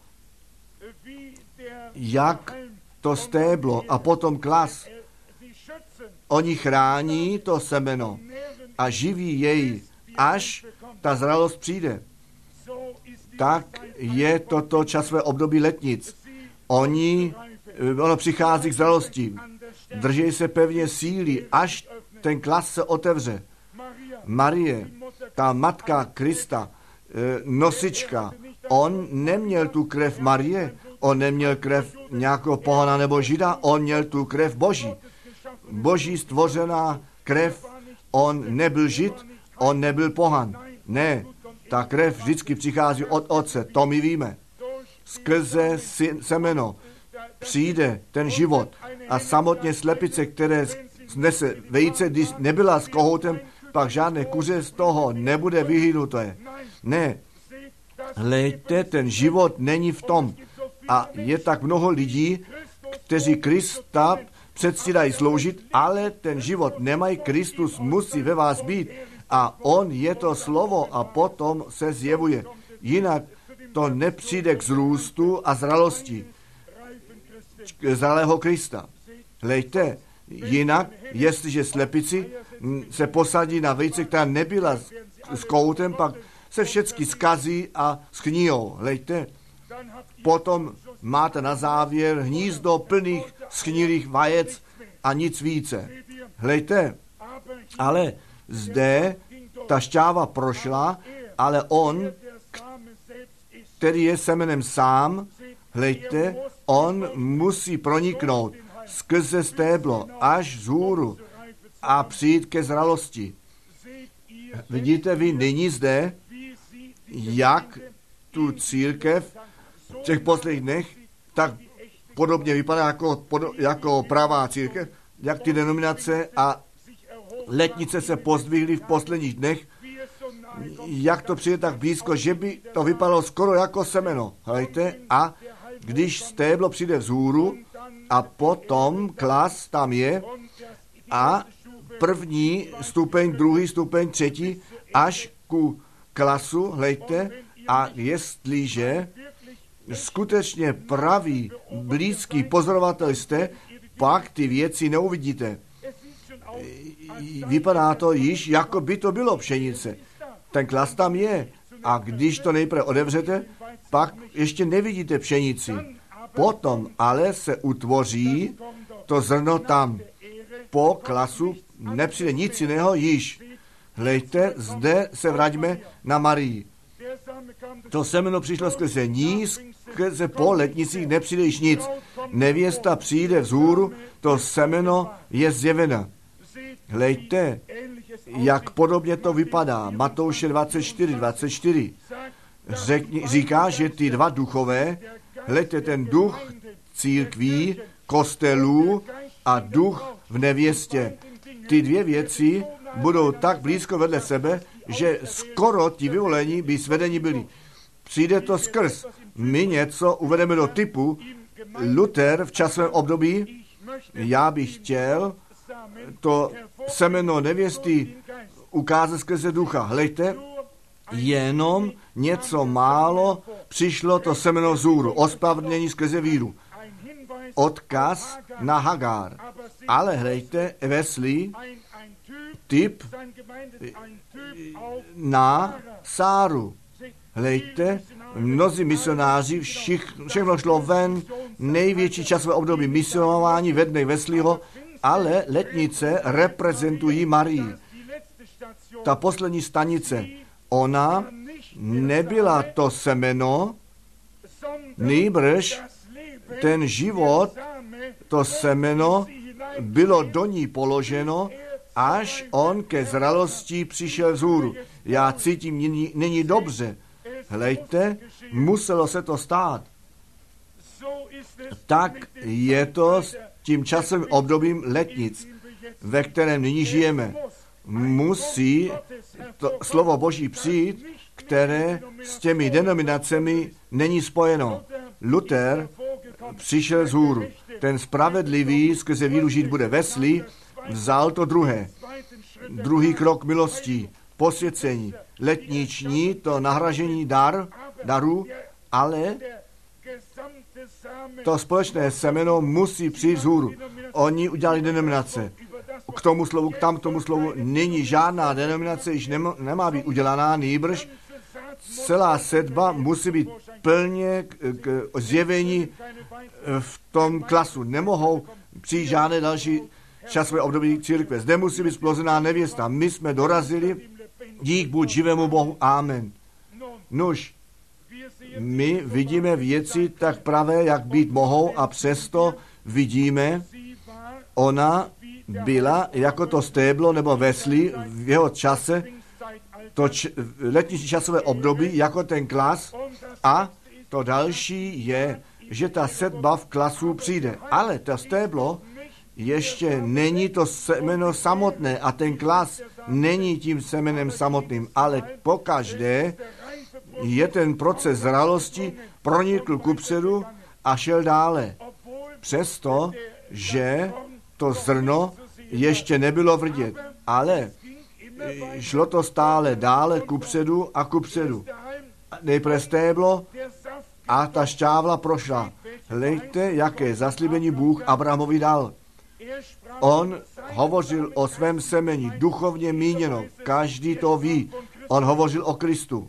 Jak to stéblo a potom klas. Oni chrání to semeno a živí jej, až ta zralost přijde. Tak je toto časové období letnic. Ono přichází k zralosti. Drží se pevně síly, až ten klas se otevře. Marie, ta matka Krista, nosička, on neměl tu krev Marie, on neměl krev nějakého pohana nebo žida, on měl tu krev Boží. Boží stvořená krev, on nebyl žid, on nebyl pohan. Ne, ta krev vždycky přichází od Otce, to my víme. Skrze semeno přijde ten život a samotně slepice, které snese vejce, když nebyla s kohoutem, pak žádné kuře z toho nebude vyhynuté. Ne, hleďte, ten život není v tom. A je tak mnoho lidí, kteří Krista předstírají sloužit, ale ten život nemají, Kristus musí ve vás být. A on je to slovo a potom se zjevuje. Jinak to nepřijde k zrůstu a zralosti zralého Krista. Hleďte, jinak, jestliže slepici se posadí na vejce, která nebyla s koutem, pak se všechny zkazí a schnijou. Hleďte, potom máte na závěr hnízdo plných schnilých vajec a nic více. Hleďte, ale zde ta šťáva prošla, ale on, který je semenem sám, hleďte, on musí proniknout skrze stéblo až vzhůru a přijít ke zralosti. Vidíte vy nyní zde, jak tu církev v těch posledních dnech tak podobně vypadá jako pravá církev, jak ty denominace a letnice se pozdvihly v posledních dnech, jak to přijde tak blízko, že by to vypadalo skoro jako semeno. Hejte? A když stéblo přijde vzhůru a potom klas tam je a první stupeň, druhý stupeň, třetí, až ku klasu, hejte, a jestliže skutečně pravý, blízký pozorovatel jste, pak ty věci neuvidíte. Vypadá to již, jako by to bylo pšenice. Ten klas tam je. A když to nejprve otevřete, pak ještě nevidíte pšenici. Potom ale se utvoří to zrno tam. Po klasu nepřijde nic jiného již. Hlejte, zde se vraťme na Marii. To semeno přišlo skrze ní, skrze po letnicích nepřijde již nic. Nevěsta přijde vzhůru, to semeno je zjeveno. Hlejte, jak podobně to vypadá. Matouše 24. Říká, že ty dva duchové, hlejte, ten duch církví, kostelů a duch v nevěstě. Ty dvě věci budou tak blízko vedle sebe, že skoro ti vyvolení by svedeni byli. Přijde to skrz. My něco uvedeme do typu. Luther v časovém období, já bych chtěl to semeno nevěsty ukázat skrze ducha. Hlejte, jenom něco málo přišlo to semeno vzhůru, ospravedlnění skrze víru. Odkaz na Hagar. Ale hlejte, Wesley, typ na Sáru. Hlejte, mnozí misionáři, všechno šlo ven, největší časové období misionování ve dnech Wesleyho, ale letnice reprezentují Marii. Ta poslední stanice, ona nebyla to semeno, nýbrž ten život, to semeno bylo do ní položeno, až on ke zralosti přišel vzhůru. Já cítím, není dobře. Hlejte, muselo se to stát. Tak je to s tím časovým obdobím letnic, ve kterém nyní žijeme. Musí to slovo Boží přijít, které s těmi denominacemi není spojeno. Luther přišel vzhůru. Ten spravedlivý skrze víru žít bude. Wesley vzal to druhé. Druhý krok milostí, posvěcení, letniční, to nahražení daru, ale to společné semeno musí přijít vzhůru. Oni udělali denominace. K tomu slovu, k tamtomu slovu není žádná denominace, již nemá být udělaná, nýbrž celá sedba musí být plně k zjevení v tom klasu. Nemohou přijít žádné další časové období církve. Zde musí být splozená nevěsta. My jsme dorazili, dík buď živému Bohu. Amen. Nuž, my vidíme věci tak pravé, jak být mohou, a přesto vidíme, ona byla jako to stéblo nebo Wesley v jeho čase, to letniční časové období jako ten klas, a to další je, že ta sedba v klasu přijde. Ale to stéblo ještě není to semeno samotné a ten klas není tím semenem samotným, ale pokaždé je ten proces zralosti pronikl kupředu a šel dále. Přesto, že to zrno ještě nebylo vidět, ale šlo to stále dále kupředu a kupředu. Nejprve stéblo a ta šťávla prošla. Hlejte, jaké zaslíbení Bůh Abrahamovi dal. On hovořil o svém semeni, duchovně míněno, každý to ví. On hovořil o Kristu.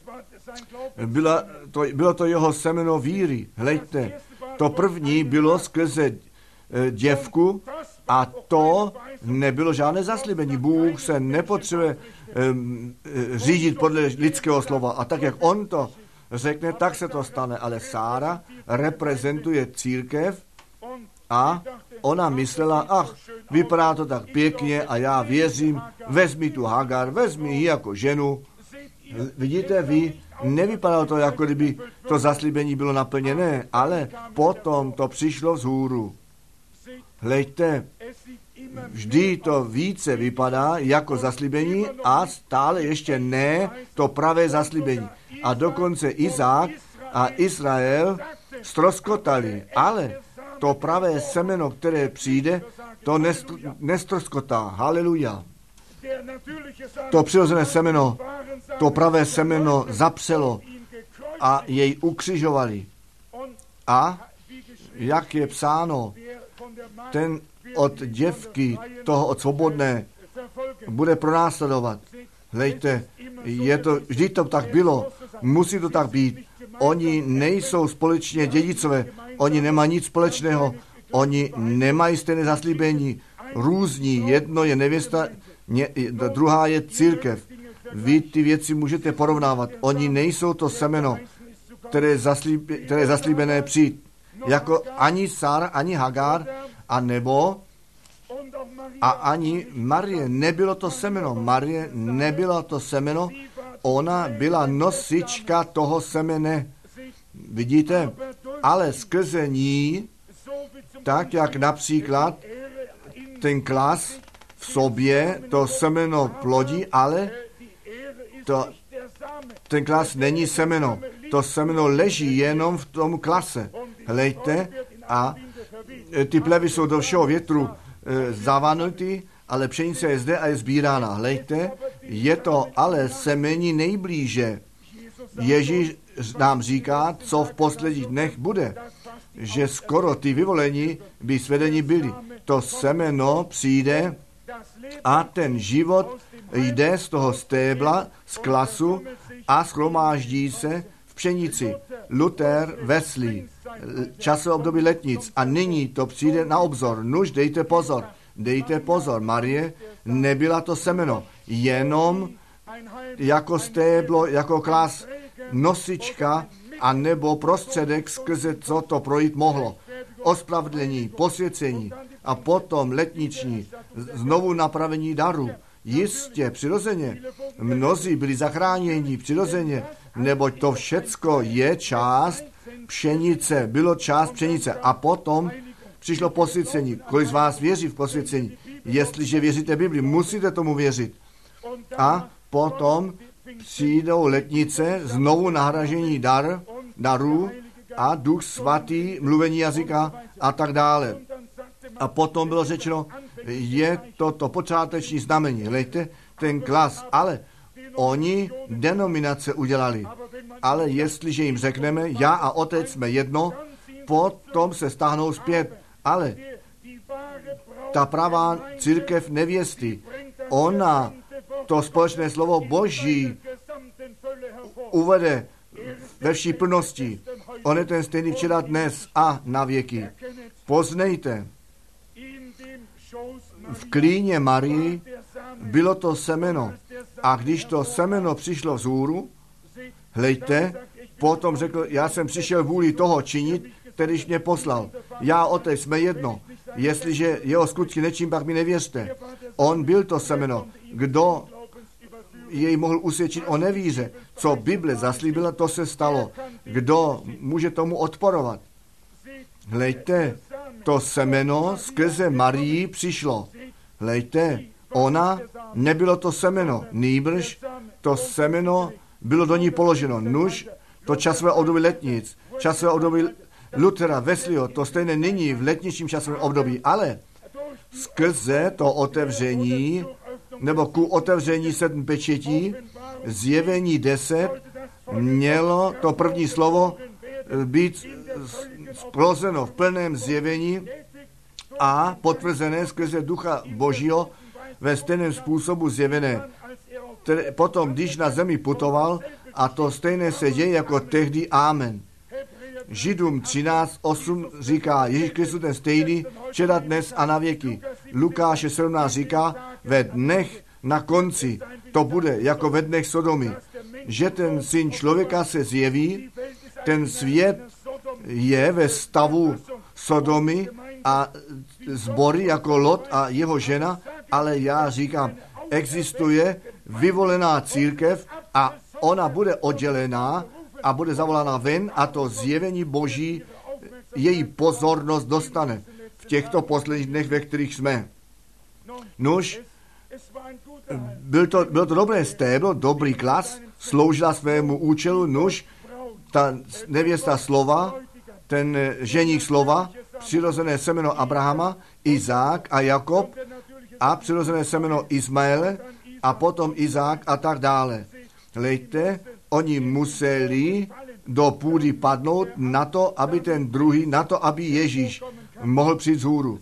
Bylo to jeho semeno víry. Hlejte, to první bylo skrze děvku a to nebylo žádné zaslíbení. Bůh se nepotřebuje řídit podle lidského slova. A tak, jak on to řekne, tak se to stane. Ale Sára reprezentuje církev a ona myslela, vypadá to tak pěkně a já věřím, vezmi tu Hagar, vezmi ji jako ženu. Vidíte, vy, nevypadalo to, jako kdyby to zaslíbení bylo naplněné, ale potom to přišlo vzhůru. Hleďte, vždy to více vypadá jako zaslíbení a stále ještě ne to pravé zaslíbení. A dokonce Izák a Izrael ztroskotali, ale to pravé semeno, které přijde, to nestroskotá. Haleluja. To přirozené semeno, to pravé semeno zapřelo a jej ukřižovali. A jak je psáno, ten od děvky, toho od svobodné, bude pronásledovat. Hleďte, vždy to tak bylo, musí to tak být. Oni nejsou společně dědicové, oni nemají nic společného, oni nemají stejné zaslíbení, různí, jedno je nevěsta, druhá je církev. Vy ty věci můžete porovnávat. Oni nejsou to semeno, které je zaslíbené přijít. Jako ani Sara, ani Hagar, a ani Marie. Nebylo to semeno. Marie nebyla to semeno. Ona byla nosička toho semene. Vidíte? Ale skrze ní, tak jak například ten klas v sobě to semeno plodí, ale ten klas není semeno. To semeno leží jenom v tom klase. Hleďte, a ty plevy jsou do všeho větru zavanutý, ale pšenice je zde a je sbírána. Hleďte, je to ale semení nejblíže. Ježíš nám říká, co v posledních dnech bude. Že skoro ty vyvolení by svedeni byli. To semeno přijde a ten život jde z toho stébla, z klasu a shromáždí se v pšenici. Luther, Wesley, časové období letnic. A nyní to přijde na obzor. Nuž, dejte pozor. Marie nebyla to semeno, jenom jako stéblo, jako klas, nosička, a nebo prostředek, skrze co to projít mohlo. Ospravedlnění, posvěcení a potom letniční, znovu napravení daru. Jistě, přirozeně. Mnozí byli zachráněni přirozeně, neboť to všecko je část pšenice, bylo část pšenice. A potom přišlo posvěcení. Kolik z vás věří v posvěcení? Jestliže věříte Bibli, musíte tomu věřit. A potom přijdou letnice, znovu nahražení darů a Duch Svatý, mluvení jazyka a tak dále. A potom bylo řečeno, je to počáteční znamení. Hleďte, ten klas, ale oni denominace udělali. Ale jestliže jim řekneme, já a otec jsme jedno, potom se stáhnou zpět. Ale ta pravá církev nevěsty, ona to společné slovo Boží uvede ve vší plnosti. On je ten stejný včera, dnes a na věky. Poznejte, v klíně Marii bylo to semeno. A když to semeno přišlo vzhůru, hleďte, potom řekl, já jsem přišel vůli toho činit, kterýž mě poslal. Já, otec, jsme jedno. Jestliže jeho skutky nečím, pak mi nevěřte. On byl to semeno. Kdo jej mohl usvědčit o nevíře? Co Bible zaslíbila, to se stalo. Kdo může tomu odporovat? Hleďte, to semeno skrze Marii přišlo. Hleďte, ona, nebylo to semeno, nýbrž to semeno bylo do ní položeno. Nuž, to časové období letnic, časové období Luthera, Wesleyho, to stejné nyní v letničním časovém období, ale skrze to otevření, nebo ku otevření 7 pečetí, zjevení 10, mělo to první slovo být splozeno v plném zjevení a potvrzené skrze Ducha Božího ve stejném způsobu zjevené. Potom, když na zemi putoval, a to stejné se děje jako tehdy, amen. Židům 13:8 říká, Ježíš Kristus ten stejný, včera, dnes a na věky. Lukáše 17 říká, ve dnech na konci to bude jako ve dnech Sodomy, že ten syn člověka se zjeví, ten svět je ve stavu Sodomy, a sbory jako Lot a jeho žena, ale já říkám, existuje vyvolená církev a ona bude oddělená a bude zavolána ven a to zjevení Boží její pozornost dostane v těchto posledních dnech, ve kterých jsme. Nuž, bylo to dobré stéblo, dobrý klas, sloužila svému účelu, nuž, ta nevěsta slova, ten ženích slova, přirozené semeno Abrahama, Izák a Jakob a přirozené semeno Izmaele a potom Izák a tak dále. Hleďte, oni museli do půdy padnout na to, aby ten druhý, na to, aby Ježíš mohl přijít z hůru.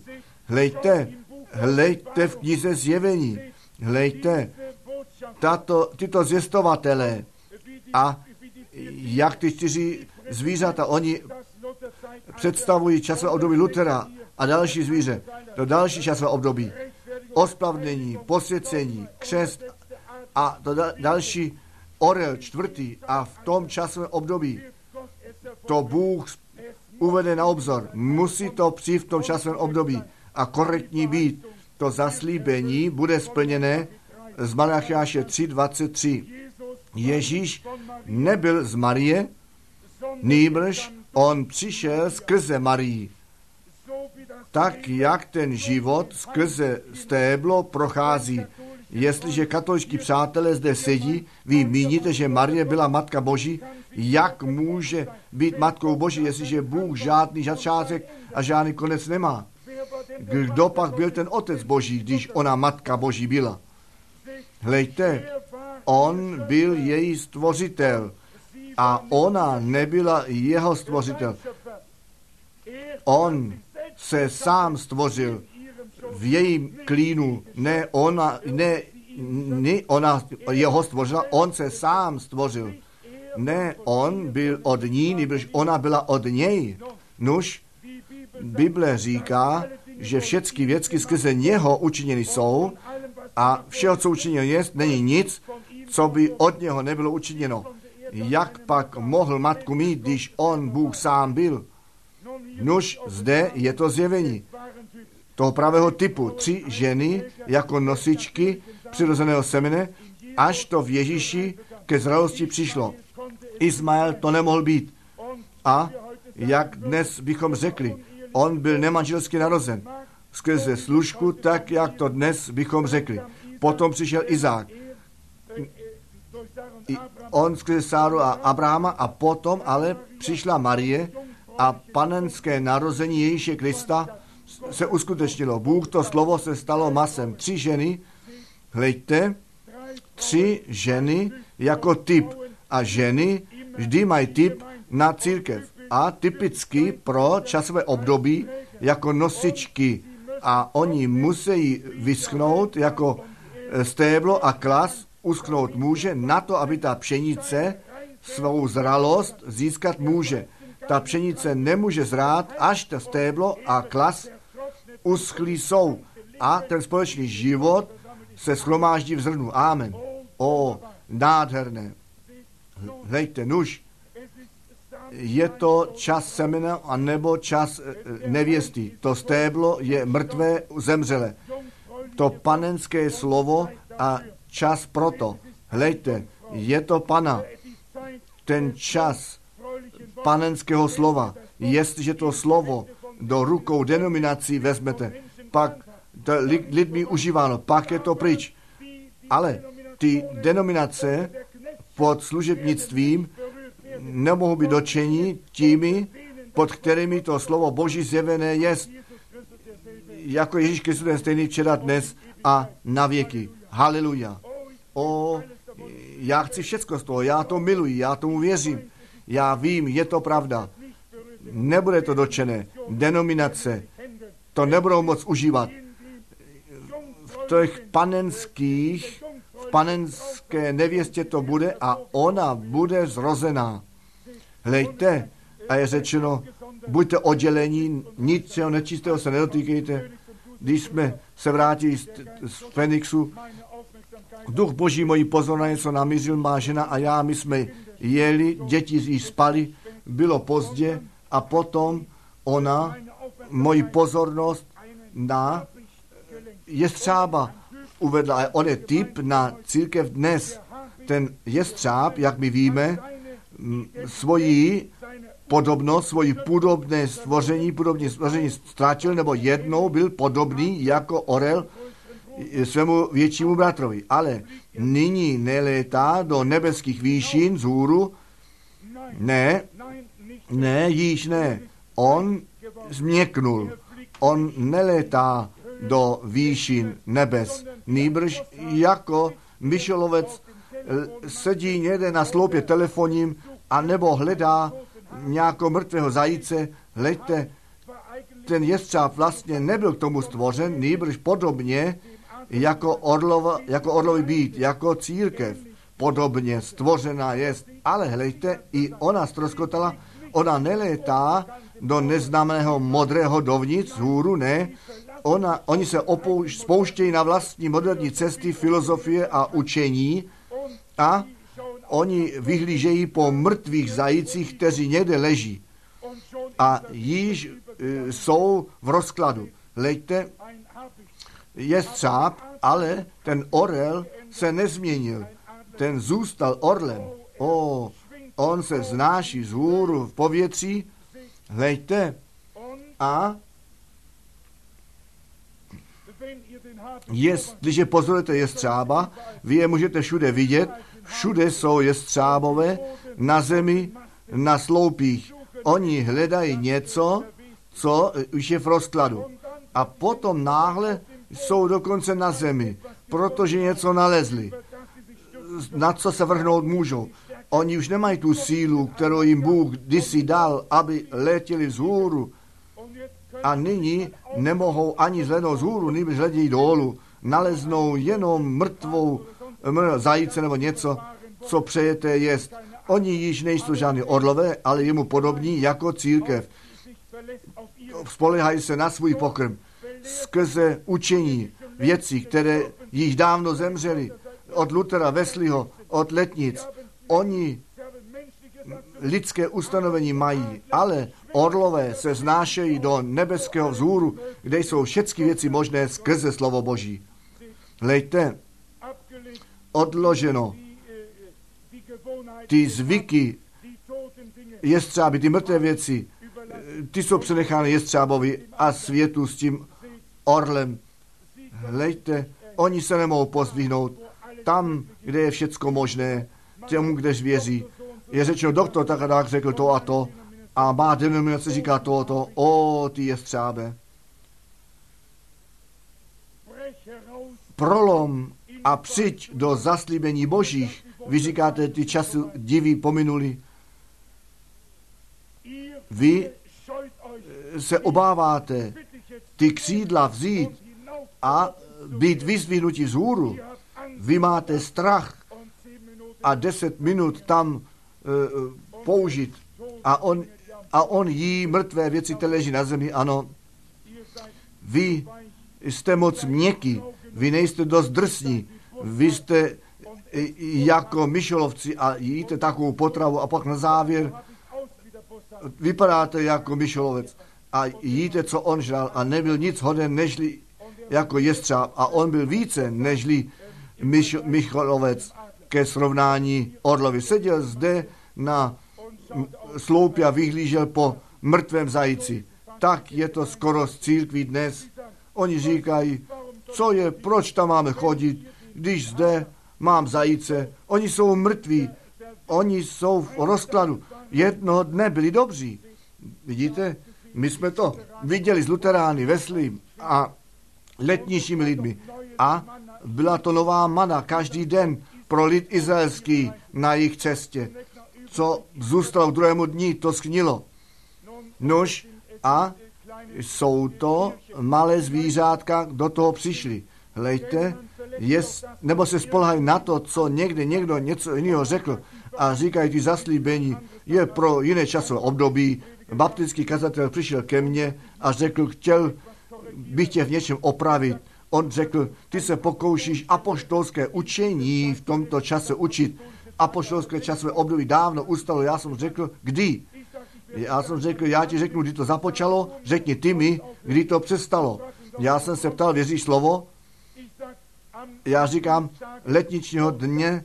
Hleďte v knize Zjevení, hleďte tyto zvěstovatelé a jak ty 4 zvířata, oni představují časové období Luthera a další zvíře, to další časové období, ospravedlnění, posvěcení, křest a to další orel 4. a v tom časovém období to Bůh uvede na obzor. Musí to přijít v tom časovém období a korektní být. To zaslíbení bude splněné z Malachiáše 3:23. Ježíš nebyl z Marie, nýbrž on přišel skrze Marii. Tak, jak ten život skrze stéblo prochází. Jestliže katoličtí přátelé zde sedí, vy míníte, že Marie byla Matka Boží, jak může být Matkou Boží, jestliže Bůh žádný začátek a žádný konec nemá? Kdo pak byl ten Otec Boží, když ona Matka Boží byla? Hleďte, on byl její stvořitel a ona nebyla jeho stvořitel. On se sám stvořil v jejím klínu, ne ona jeho stvořila, on se sám stvořil. Ne on byl od ní, nebož ona byla od něj. Nuž, Bible říká, že všechny věcky skrze něho učiněny jsou a všeho, co učiněno je, není nic, co by od něho nebylo učiněno. Jak pak mohl matku mít, když on, Bůh sám byl? Nuž, zde je to zjevení toho pravého typu. 3 ženy jako nosičky přirozeného semene, až to v Ježíši ke zralosti přišlo. Izmael to nemohl být. A jak dnes bychom řekli, on byl nemanželsky narozen. Skrze služku, tak jak to dnes bychom řekli. Potom přišel Izák. On skrze Sáru a Abrahama a potom ale přišla Marie a panenské narození Ježíše Krista se uskutečnilo. Bůh to slovo se stalo masem. 3 ženy, hleďte, 3 ženy jako typ. A ženy vždy mají typ na církev. A typicky pro časové období jako nosičky. A oni musí vyschnout jako stéblo a klas uschnout může na to, aby ta pšenice svou zralost získat může. Ta pšenice nemůže zrát, až to stéblo a klas uschlí jsou. A ten společný život se shromáždí v zrnu. Amen. Nádherné. Hleďte, nuž. Je to čas semena, anebo čas nevěsty. To stéblo je mrtvé, zemřelé. To panenské slovo a čas proto. Hleďte, je to pana. Ten čas panenského slova. Jestliže to slovo do rukou denominací vezmete, pak to lidmi užíváno, pak je to pryč. Ale ty denominace pod služebnictvím nemohou být dočení těmi, pod kterými to slovo Boží zjevené jest. Jako Ježíš Kristus je stejný včera, dnes a na věky. Haleluja. Já chci všecko z toho, já to miluji, já tomu věřím. Já vím, je to pravda. Nebude to dočené. Denominace to nebudou moc užívat. V těch v panenské nevěstě to bude a ona bude zrozená. Hleďte, a je řečeno, buďte oddělení, ničeho nečistého se nedotýkejte. Když jsme se vrátili z Fenixu, Duch Boží mojí pozornost něco namířil, má žena a já, my jsme jeli, děti jí spali, bylo pozdě a potom ona moji pozornost na jestřába uvedla. A on je typ na církev dnes. Ten jestřáb, jak my víme, svoji podobnost, svoji podobné stvoření ztratil, nebo jednou byl podobný jako orel svému většímu bratrovi. Ale nyní nelétá do nebeských výšin vzhůru. Ne, již ne. On změknul. On nelétá do výšin nebes. Nýbrž jako myšelovec sedí někde na sloupě telefonním a nebo hledá nějakého mrtvého zajíce. Hleďte, ten jestřáb vlastně nebyl k tomu stvořen, nýbrž podobně jako orlový být, jako církev. Podobně stvořená jest. Ale hleďte, i ona ztroskotala, ona nelétá do neznámého modrého dovnitř, hůru, ne. Oni se spouštějí na vlastní moderní cesty, filozofie a učení a oni vyhlížejí po mrtvých zajících, kteří někde leží a již jsou v rozkladu. Hleďte, jestřáb, ale ten orel se nezměnil. Ten zůstal orlem. On se vznáší vzhůru v povětří. Hleďte, a jestliže pozorujete jestřába, vy je můžete všude vidět. Všude jsou jestřábové, na zemi, na sloupích. Oni hledají něco, co už je v rozkladu. A potom náhle jsou dokonce na zemi, protože něco nalezli, na co se vrhnout můžou. Oni už nemají tu sílu, kterou jim Bůh kdysi dal, aby letěli vzhůru. A nyní nemohou ani zhlednout vzhůru, nýbrž hledějí dolů. Naleznou jenom mrtvou zajíce nebo něco, co přejete jest. Oni již nejsou žádný orlové, ale jemu podobní jako církev. Spoléhají se na svůj pokrm skrze učení věcí, které již dávno zemřely. Od Luthera, Wesleyho, od letnic. Oni lidské ustanovení mají, ale orlové se znášejí do nebeského vzhůru, kde jsou všechny věci možné skrze slovo Boží. Hleďte, odloženo ty zvyky, jestřáby, ty mrtvé věci, ty jsou přenechány jestřábovi a světu s tím orlem. Hleďte, oni se nemohou pozdvihnout tam, kde je všecko možné, těmu, kdež věří. Je řečeno, doktor tak a tak řekl to a to a má denominace říká to a to. Ty jestřábe. Prolom a přijď do zaslíbení Božích. Vy říkáte, ty časy diví pominuli. Vy se obáváte ty křídla vzít a být vyzdvihnutí vzhůru. Vy máte strach a 10 minut tam použít a on jí mrtvé věci, které leží na zemi. Ano, vy jste moc měkký, vy nejste dost drsní, vy jste jako myšelovci a jíte takovou potravu a pak na závěr vypadáte jako myšelovec a jíte, co on žral a nebyl nic hoden, nežli jako jestřáb a on byl více, nežli myšelovec ke srovnání orlovi. Seděl zde na sloupě a vyhlížel po mrtvém zajíci. Tak je to skoro z církví dnes. Oni říkají, co je, proč tam máme chodit, když zde mám zajíce. Oni jsou mrtví, oni jsou v rozkladu. Jednoho dne byli dobří. Vidíte, my jsme to viděli s Luterány, Wesley a letnějšími lidmi. A byla to nová mana každý den pro lid izraelský na jejich cestě. Co zůstalo k druhému dní, to schnilo. Nož a jsou to malé zvířátka, do toho přišli. Hlejte, nebo se spolehají na to, co někde někdo něco jiného řekl a říkají, ty zaslíbení je pro jiné časové období. Baptický kazatel přišel ke mně a řekl, chtěl bych tě v něčem opravit. On řekl, ty se pokoušíš apoštolské učení v tomto čase učit. Apoštolské časové období dávno ustalo. Já jsem řekl, kdy? Já jsem řekl, já ti řeknu, kdy to započalo, řekni ty mi, kdy to přestalo. Já jsem se ptal, věříš slovo? Já říkám, letničního dně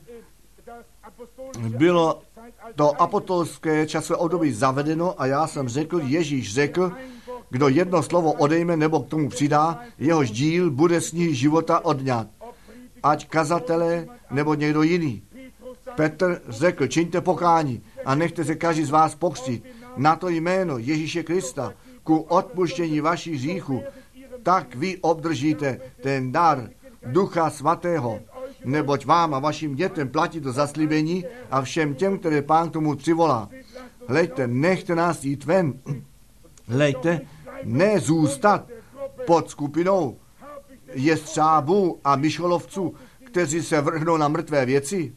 bylo to apostolské časové období zavedeno a já jsem řekl, Ježíš řekl, kdo jedno slovo odejme nebo k tomu přidá, jehož díl bude z ní života odňat. Ať kazatelé nebo někdo jiný. Petr řekl, čiňte pokání a nechte se každý z vás pokřtít na to jméno Ježíše Krista ku odpuštění vašich hříchů. Tak vy obdržíte ten dar Ducha Svatého, neboť vám a vašim dětem platí to zaslíbení a všem těm, které Pán k tomu přivolá. Hleďte, nechte nás jít ven. Hleďte, ne zůstat pod skupinou jestřábů a myšolovců, kteří se vrhnou na mrtvé věci.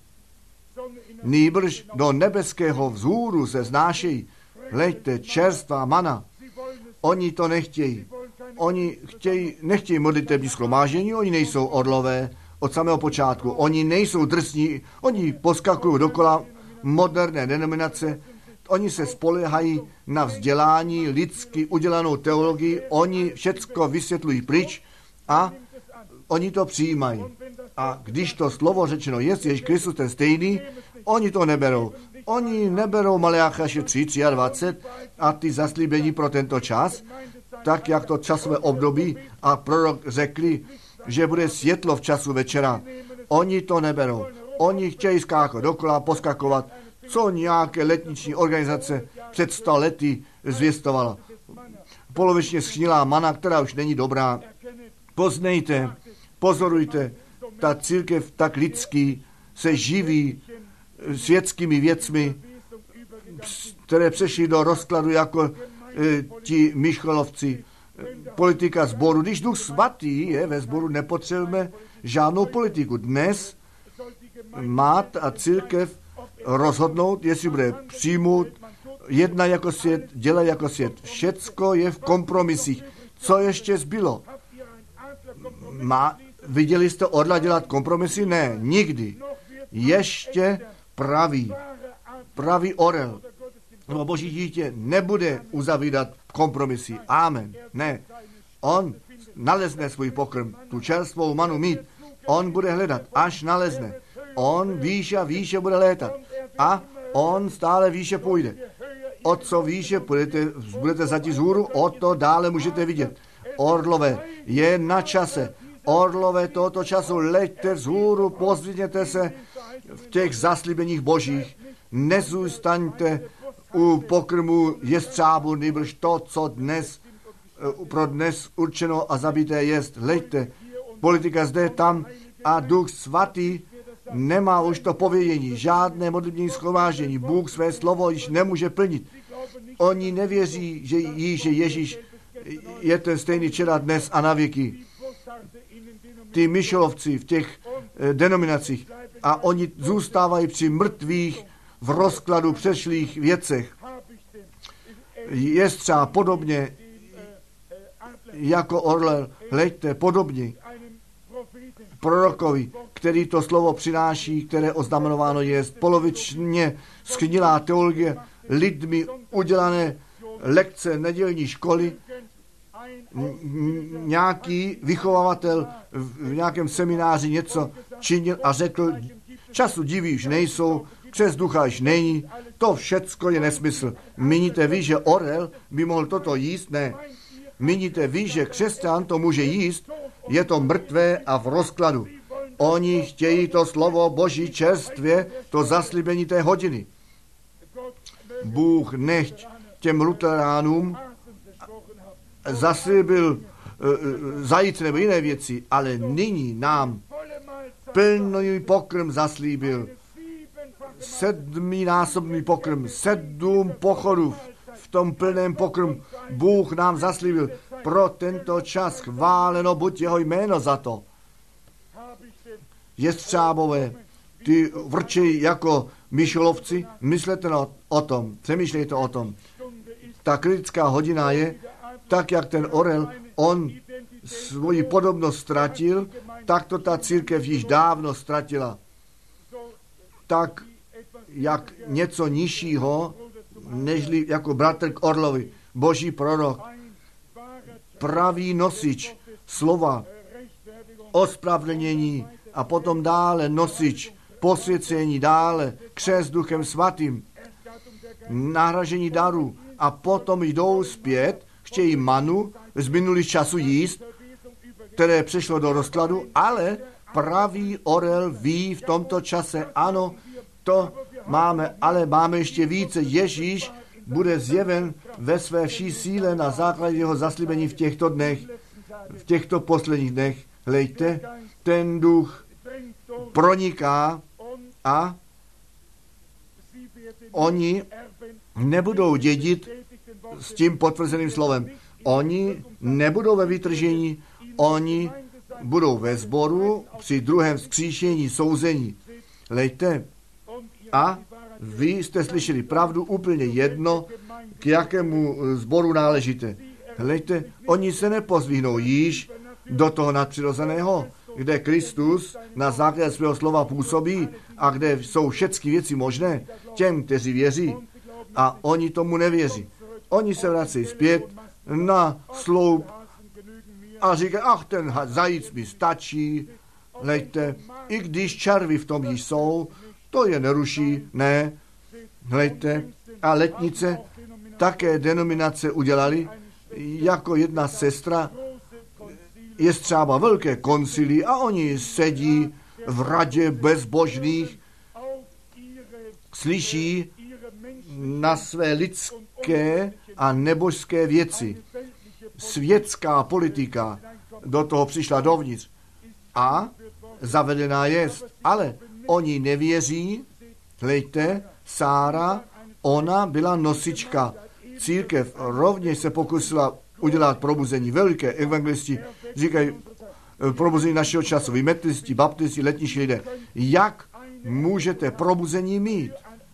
Nýbrž do nebeského vzhůru se znášejí. Hleďte, čerstvá mana. Oni to nechtějí. Oni nechtějí modlitební shromáždění, oni nejsou orlové od samého počátku. Oni nejsou drsní, oni poskakují dokola moderné denominace, oni se spoléhají na vzdělání, lidsky udělanou teologii, oni všecko vysvětlují pryč a oni to přijímají. A když to slovo řečeno je, Ježíš Kristus ten stejný, oni to neberou. Oni neberou Maleáše 3:23 a ty zaslíbení pro tento čas, tak jak to časové období a prorok řekli, že bude světlo v času večera. Oni to neberou. Oni chtějí skákat dokola, poskakovat, co nějaké letniční organizace před 100 lety zvěstovala. Polovičně schnilá mana, která už není dobrá. Poznejte, pozorujte, ta církev tak lidský se živí světskými věcmi, které přešly do rozkladu jako ti myškolovci. Politika sboru. Když Duch Svatý je ve sboru, nepotřebujeme žádnou politiku. Dnes má a církev rozhodnout, jestli bude přijmout, jedna jako svět, dělá jako svět. Všecko je v kompromisích. Co ještě zbylo? Viděli jste orla dělat kompromisy? Ne, nikdy. Ještě pravý orel, nebo Boží dítě nebude uzavídat kompromisy. Amen. Ne. On nalezne svůj pokrm, tu čerstvou manu mít. On bude hledat, až nalezne. On výše a výše bude létat. A on stále výše půjde. O co výše budete zatím vzhůru, o to dále můžete vidět. Orlové, je na čase. Orlové tohoto času, leďte vzhůru, pozvěděte se v těch zaslíbeních božích. Nezůstaňte u pokrmu jestřábu, nýbrž to, co pro dnes určeno a zabité jest. Leďte, politika zde, tam a Duch Svatý nemá už to povědění, žádné modlitební shromáždění. Bůh své slovo již nemůže plnit. Oni nevěří, že Ježíš je ten stejný včera, dnes a na věky. Ty myšelovci v těch denominacích a oni zůstávají při mrtvých v rozkladu přešlých věcech. Jestřáb podobně jako orel, hleďte, podobně prorokovi, který to slovo přináší, které oznamenováno je, polovičně schnilá teologie, lidmi udělané lekce nedělní školy, nějaký vychovatel v nějakém semináři něco činil a řekl, času diví už nejsou, přes ducha už není, to všecko je nesmysl. Míníte vy, že orel by mohl toto jíst? Ne. Míníte vy, že křesťan to může jíst? Je to mrtvé a v rozkladu. Oni chtějí to slovo Boží čerstvě, to zaslíbení té hodiny. Bůh nechť těm luteránům zaslíbil zajít nebo jiné věci, ale nyní nám plný pokrm zaslíbil. 7násobný pokrm, 7 pochodů v tom plném pokrmu. Bůh nám zaslíbil pro tento čas. Chváleno buď jeho jméno za to. Jestřábové, ty vrčejí jako myšolovci, myslete o tom, přemýšlejte o tom. Ta kritická hodina je, tak jak ten orel, on svoji podobnost ztratil, tak to ta církev již dávno ztratila. Tak jak něco nižšího nežli jako bratr k orlovi, boží prorok, pravý nosič slova, ospravedlnění a potom dále nosič posvěcení, dále křest duchem svatým, nahražení darů a potom jdou zpět, chtějí manu z minulých časů jíst, které přešlo do rozkladu, ale pravý orel ví v tomto čase, ano, to máme, ale máme ještě více. Ježíš bude zjeven ve své vší síle na základě jeho zaslíbení v těchto dnech, v těchto posledních dnech. Hlejte, ten duch proniká a oni nebudou dědit s tím potvrzeným slovem. Oni nebudou ve vytržení, oni budou ve sboru při druhém vzkříšení souzení. Hlejte, a vy jste slyšeli pravdu úplně jedno, k jakému sboru náležíte. Hlejte, oni se nepozvihnou již do toho nadpřirozeného, kde Kristus na základě svého slova působí a kde jsou všechny věci možné těm, kteří věří. A oni tomu nevěří. Oni se vrací zpět na sloup a říkají, ach, ten zajíc mi stačí, hlejte, i když červy v tom již jsou, to je neruší, ne, hlejte, a letnice také denominace udělali, jako jedna sestra je třeba velké koncily a oni sedí v radě bezbožných, slyší na své lidské a nebožské věci. Světská politika do toho přišla dovnitř a zavedená jest, ale oni nevěří. Hlejte, Sára, ona byla nosička. Církev rovněž se pokusila udělat probuzení. Velké evangelisti říkají probuzení našeho času. Vy metodisti, baptisti, letniční lidé. Jak můžete probuzení mít?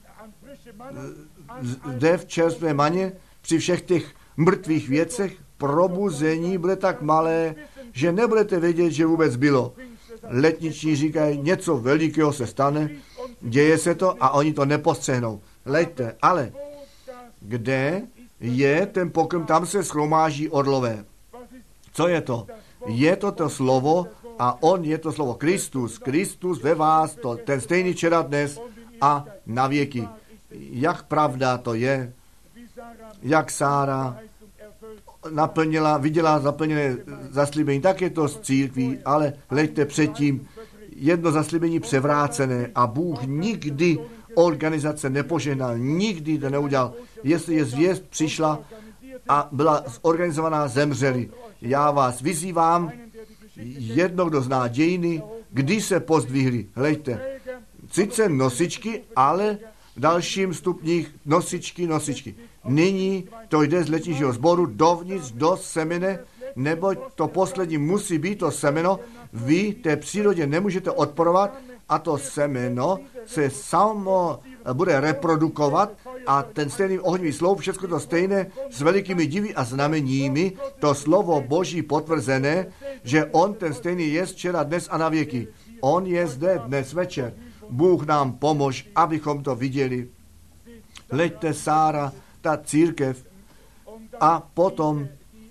Zde v čerstvé maně při všech těch mrtvých věcech probuzení bude tak malé, že nebudete vědět, že vůbec bylo. Letniční říkají, něco velikého se stane, děje se to a oni to nepostřehnou. Lejte, ale kde je ten pokrm, tam se shromáží orlové. Co je to? Je to slovo a on je to slovo Kristus. Kristus ve vás, to, ten stejný včera, dnes a na věky. Jak pravda to je, jak Sára viděla zaplněné zaslíbení, tak je to z církví, ale hleďte předtím, jedno zaslíbení převrácené a Bůh nikdy organizace nepožehnal, nikdy to neudělal. Jestli je zvěst přišla a byla zorganizovaná, zemřeli. Já vás vyzývám, jedno, kdo zná dějiny, kdy se pozdvihli. Hleďte, sice nosičky, ale v dalším stupních nosičky. Nyní to jde z letničního sboru dovnitř do semene, neboť to poslední musí být to semeno. Vy té přírodě nemůžete odporovat a to semeno se samo bude reprodukovat a ten stejný ohnivý sloup, všechno to stejné s velikými divy a znameními, to slovo Boží potvrzené, že on ten stejný je včera, dnes a na věky. On je zde dnes večer. Bůh nám pomož, abychom to viděli. Hleďte, Sára, ta církev a potom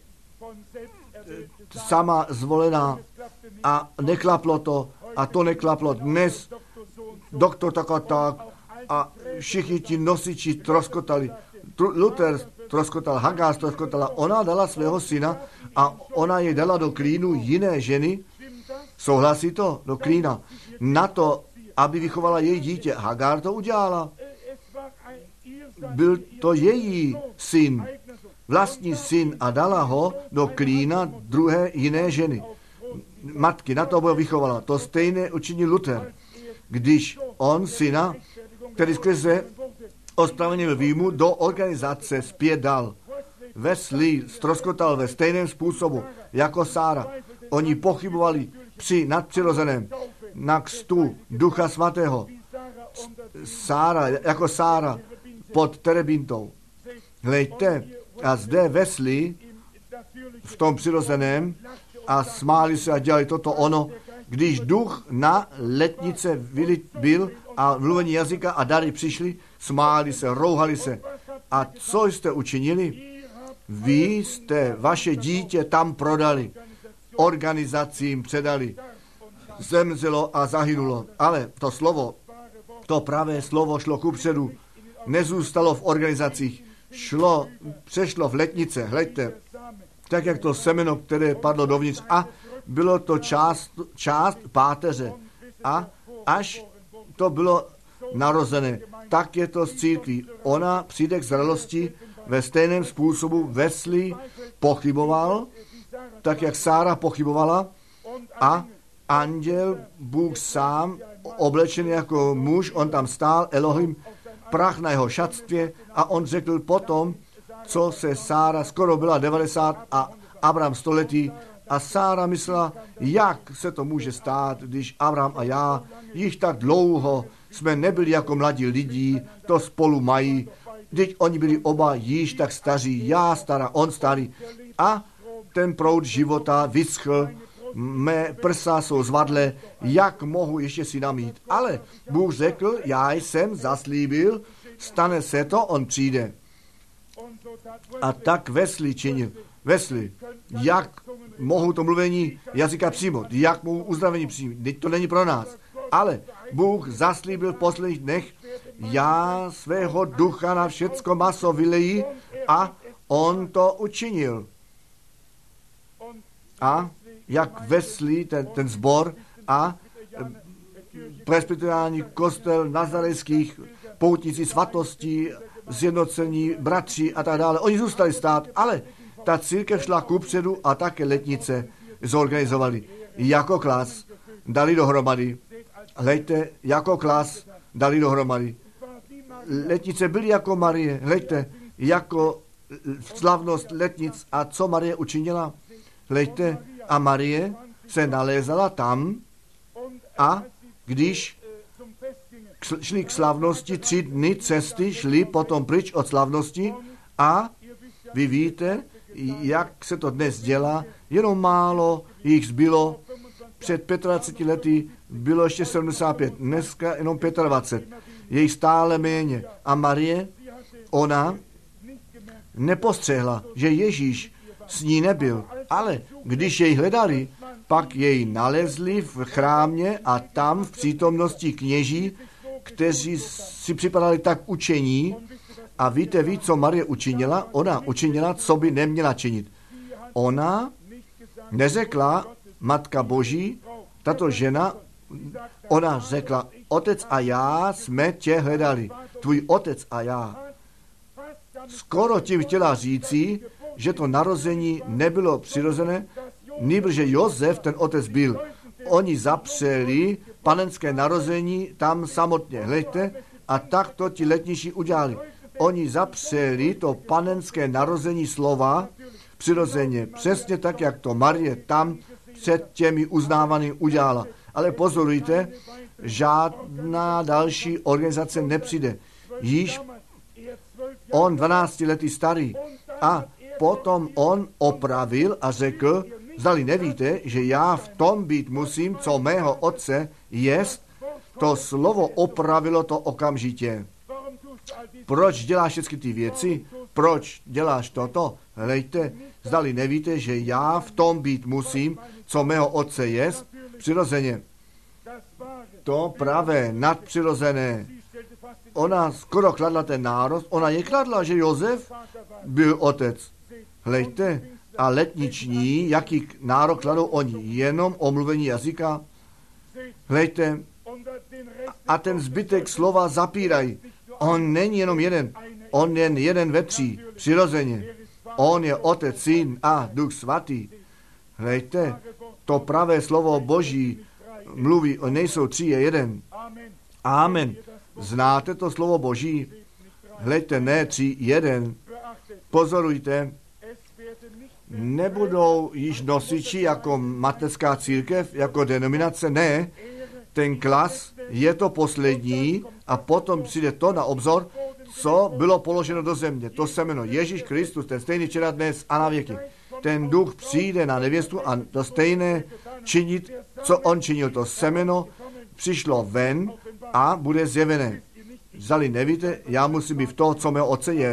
sama zvolená a neklaplo to a to neklaplo dnes. Doktor tak a všichni ti nosiči troskotali. Luther troskotal, Hagar troskotala. Ona dala svého syna a ona je dala do klínu jiné ženy. Souhlasí to? Do klína. Na to, aby vychovala její dítě. Hagar to udělala. Byl to její syn, vlastní syn a dala ho do klína druhé jiné ženy. Matky na to ho vychovala. To stejné učinil Luther. Když on syna, který skrze ospravedlnění výjimu do organizace zpět dal. Wesley ztroskotal ve stejném způsobu jako Sára. Oni pochybovali při nadpřirozeném na kstu Ducha Svatého. Sára, jako Sára pod terebintou. Hleďte, a zde Wesley v tom přirozeném a smáli se a dělali toto ono, když duch na letnice byl a mluvení jazyka a dary přišli, smáli se, rouhali se A co jste učinili? Vy jste vaše dítě tam prodali, organizacím předali, zemřelo a zahynulo. Ale to slovo, to pravé slovo šlo kupředu, nezůstalo v organizacích, přešlo v letnice, hleďte, tak jak to semeno, které padlo dovnitř a bylo to část páteře a až to bylo narozené, tak je to s církví. Ona přijde k zralosti ve stejném způsobu. Wesley pochyboval, tak jak Sára pochybovala a anděl, Bůh sám, oblečený jako muž, on tam stál, Elohim, prach na jeho šatstvě a on řekl potom, co se Sára, skoro byla 90 a Abraham 100 letý a Sára myslela, jak se to může stát, když Abraham a já již tak dlouho jsme nebyli jako mladí lidi, to spolu mají, když oni byli oba již tak staří, já stará, on starý a ten proud života vyschl, mé prsa jsou zvadlé, jak mohu ještě syna mít. Ale Bůh řekl, já jsem zaslíbil, stane se to, on přijde. A tak Wesley činil. Wesley, jak mohu to mluvení jazyka přijmout, jak mohu uzdravení přijmout, teď to není pro nás. Ale Bůh zaslíbil v posledních dnech, já svého ducha na všecko maso vylejí a on to učinil. A jak Wesley, ten sbor a presbyteriální kostel nazarejských poutnicí svatostí, zjednocení bratří a tak dále. Oni zůstali stát, ale ta církev šla kupředu a také letnice zorganizovali. Jako klas dali dohromady. Hleďte, jako klas dali dohromady. Letnice byly jako Marie. Hleďte, jako slavnost letnic. A co Marie učinila? Hleďte, a Marie se nalézala tam a když šli k slavnosti, 3 dny cesty šli potom pryč od slavnosti a vy víte, jak se to dnes dělá, jenom málo jich zbylo, před 25 lety bylo ještě 75, dneska jenom 25, je jich stále méně. A Marie, ona nepostřehla, že Ježíš s ní nebyl, ale když jej hledali, pak jej nalezli v chrámě a tam v přítomnosti kněží, kteří si připadali tak učení. A víte, co Marie učinila? Ona učinila, co by neměla činit. Ona neřekla, Matka Boží, tato žena, ona řekla, otec a já jsme tě hledali. Tvůj otec a já. Skoro tím chtěla říci, že to narození nebylo přirozené, nýbrže Josef, ten otec byl. Oni zapřeli panenské narození tam samotně, hleďte, a tak to ti letnější udělali. Oni zapřeli to panenské narození slova přirozeně, přesně tak, jak to Marie tam před těmi uznávanými udělala. Ale pozorujte, žádná další organizace nepřijde. Již on 12 letý starý a potom on opravil a řekl, zdali nevíte, že já v tom být musím, co mého otce jest, to slovo opravilo to okamžitě. Proč děláš všechny ty věci? Proč děláš toto? Hlejte, zdali nevíte, že já v tom být musím, co mého otce jest, přirozeně. To pravé, nadpřirozené. Ona skoro kladla ten národ, ona je kladla, že Josef byl otec. Hlejte, a letniční, jaký nárok kladou oni? Jenom omluvení jazyka? Hlejte, a ten zbytek slova zapírají. On není jenom jeden, on je jeden ve 3, přirozeně. On je Otec, Syn a Duch Svatý. Hlejte, to pravé slovo Boží mluví, oni nejsou 3, je jeden. Amen. Znáte to slovo Boží? Hlejte, ne 3, jeden. Pozorujte, nebudou již nosiči jako mateřská církev, jako denominace, ne. Ten klas je to poslední a potom přijde to na obzor, co bylo položeno do země. To semeno Ježíš Kristus, ten stejný včera, dnes a na věky. Ten duch přijde na nevěstu a to stejné činit, co on činil. To semeno přišlo ven a bude zjevené. Zdali nevíte, já musím být v toho, co mého otce jest.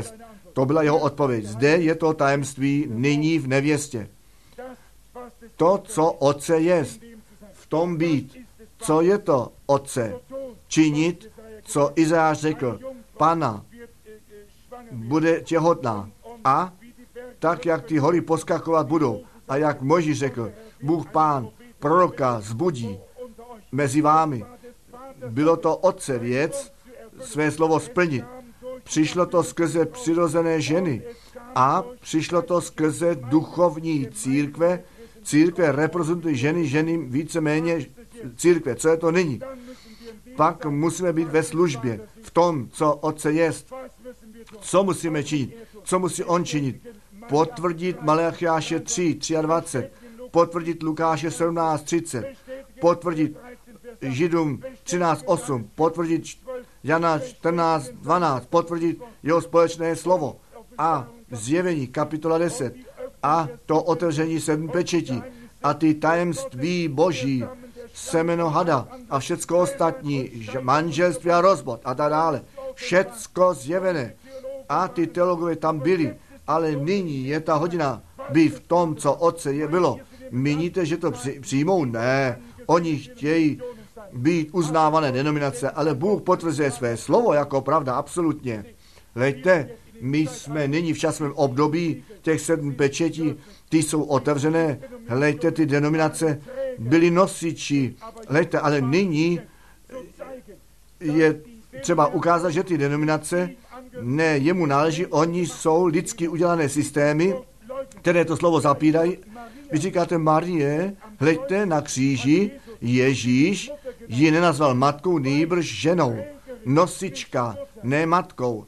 To byla jeho odpověď. Zde je to tajemství nyní v nevěstě. To, co Otce jest, v tom být. Co je to Otce? Činit, co Izajáš řekl. Pana bude těhotná. A tak, jak ty hory poskakovat budou. A jak Mojžíš řekl, Bůh Pán proroka zbudí mezi vámi. Bylo to Otce věc své slovo splnit. Přišlo to skrze přirozené ženy a přišlo to skrze duchovní církve. Církve reprezentují ženy víceméně církve. Co je to nyní? Pak musíme být ve službě, v tom, co Otce jest. Co musíme činit? Co musí on činit? Potvrdit Malachiáše 3:23, potvrdit Lukáše 17:30, potvrdit Židům 13:8, potvrdit Jana 14:12, potvrdit jeho společné slovo a Zjevení kapitola 10 a to otevření 7 pečetí a ty tajemství boží, semeno hada a všecko ostatní, manželství a rozvod a tak dále. Všecko zjevené. A ty teologové tam byli, ale nyní je ta hodina být v tom, co Otce je bylo. Míníte, že to přijmou? Ne. Oni chtějí být uznávané denominace, ale Bůh potvrzuje své slovo jako pravda, absolutně. Hleďte, my jsme nyní v časovém období těch 7 pečetí, ty jsou otevřené, hleďte, ty denominace byly nosiči, hleďte, ale nyní je třeba ukázat, že ty denominace ne jemu náleží, oni jsou lidsky udělané systémy, které to slovo zapírají. Vy říkáte Marie, hleďte na kříži, Ježíš ji nenazval matkou, nýbrž ženou. Nosička, ne matkou.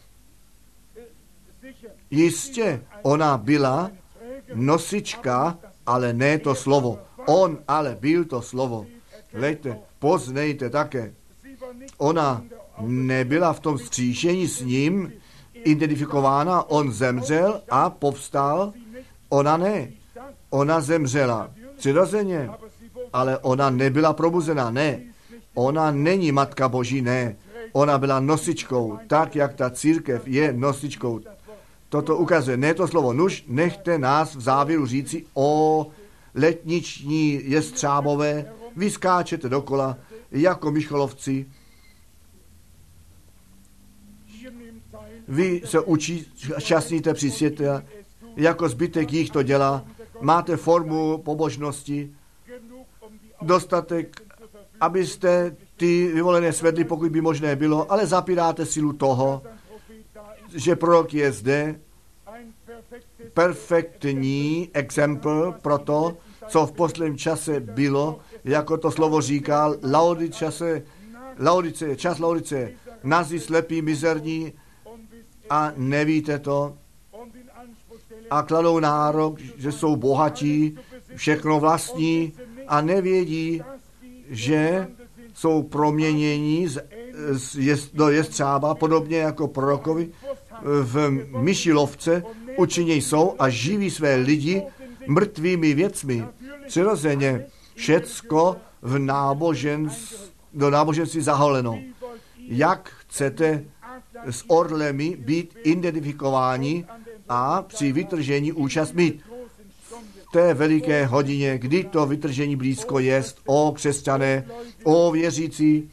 Jistě, ona byla nosička, ale ne to slovo. On ale byl to slovo. Hleďte, poznejte také. Ona nebyla v tom vzkříšení s ním identifikována, on zemřel a povstal. Ona ne. Ona zemřela přirozeně, ale ona nebyla probuzená, ne. Ona není Matka Boží, ne. Ona byla nosičkou, tak jak ta církev je nosičkou. Toto ukazuje, ne to slovo. Nuž, nechte nás v závěru říci o letniční jestřábové. Vy skáčete dokola jako myšolovci. Vy se účastníte při světle, jako zbytek jich to dělá. Máte formu pobožnosti, dostatek, abyste ty vyvolené svedli, pokud by možné bylo, ale zapíráte silu toho, že prorok je zde, perfektní exempl pro to, co v posledním čase bylo, jako to slovo říká, čas Laodice, nazí slepí, mizerní a nevíte to a kladou nárok, že jsou bohatí, všechno vlastní a nevědí, že jsou proměnění do jestřába, podobně jako prorokovi v myšilovce, učiněj jsou a živí své lidi mrtvými věcmi. Přirozeně všecko do náboženství zaholeno. Jak chcete s orlemi být identifikováni a při vytržení účast mít? V té veliké hodině, kdy to vytržení blízko jest, o křesťané, o věřící,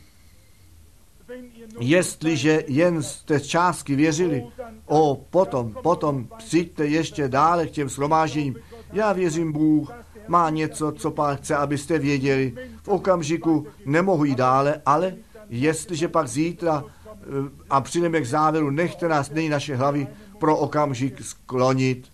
jestliže jen jste z částky věřili, potom přijďte ještě dále k těm shromážděním. Já věřím, Bůh má něco, co Pán chce, abyste věděli. V okamžiku nemohu jít dále, ale jestliže pak zítra a přijdeme k závěru, nechte nás nyní naše hlavy pro okamžik sklonit.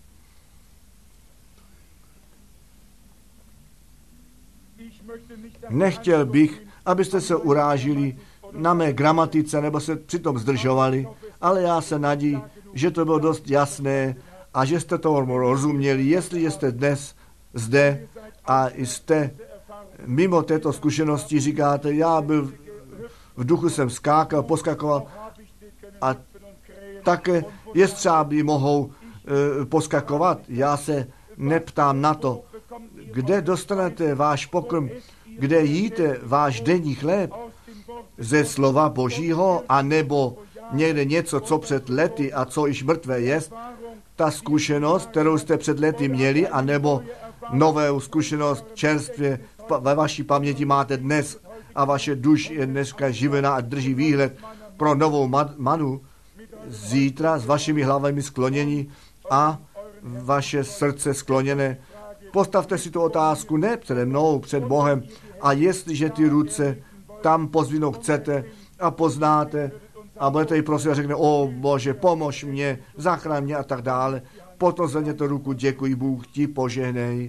Nechtěl bych, abyste se urážili na mé gramatice nebo se přitom zdržovali, ale já se nadím, že to bylo dost jasné a že jste to rozuměli, jestli jste dnes zde a jste mimo této zkušenosti, říkáte, já byl v duchu jsem skákal, poskakoval a také jestřáby mohou poskakovat. Já se neptám na to, kde dostanete váš pokrm, kde jíte váš denní chléb, ze slova Božího, anebo někde něco, co před lety a co již mrtvé je, ta zkušenost, kterou jste před lety měli, anebo novou zkušenost čerstvě ve vaší paměti máte dnes a vaše duš je dneska živená a drží výhled pro novou manu zítra s vašimi hlavami sklonění a vaše srdce skloněné. Postavte si tu otázku ne přede mnou, před Bohem, a jestliže ty ruce tam pozvinout chcete a poznáte a budete jí prosit a řekne, o Bože, pomož mě, zachraň mě a tak dále, potom zvedněte ruku, děkuji, Bůh ti požehnej.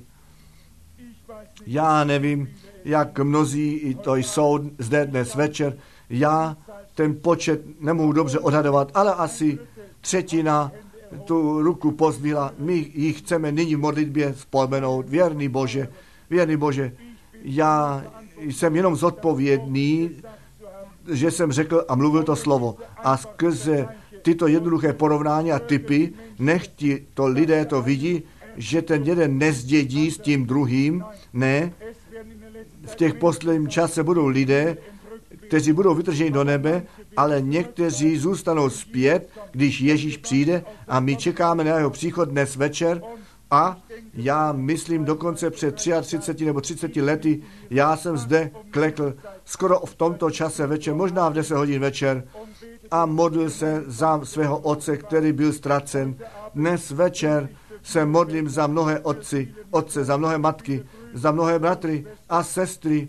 Já nevím, jak mnozí to jsou zde dnes večer, já ten počet nemohu dobře odhadovat, ale asi třetina tu ruku pozvila. My ji chceme nyní v modlitbě vzpomenout. Věrný Bože, já jsem jenom zodpovědný, že jsem řekl a mluvil to slovo. A skrze tyto jednoduché porovnání a typy, nech ti to lidé to vidí, že ten jeden nezdědí s tím druhým. Ne, v těch posledním čase budou lidé, kteří budou vytrženi do nebe, ale někteří zůstanou zpět, když Ježíš přijde a my čekáme na jeho příchod dnes večer a já myslím dokonce před 33 nebo 30 lety, já jsem zde klekl skoro v tomto čase večer, možná v 10 hodin večer a modlil se za svého otce, který byl ztracen. Dnes večer se modlím za mnohé otce, za mnohé matky, za mnohé bratry a sestry.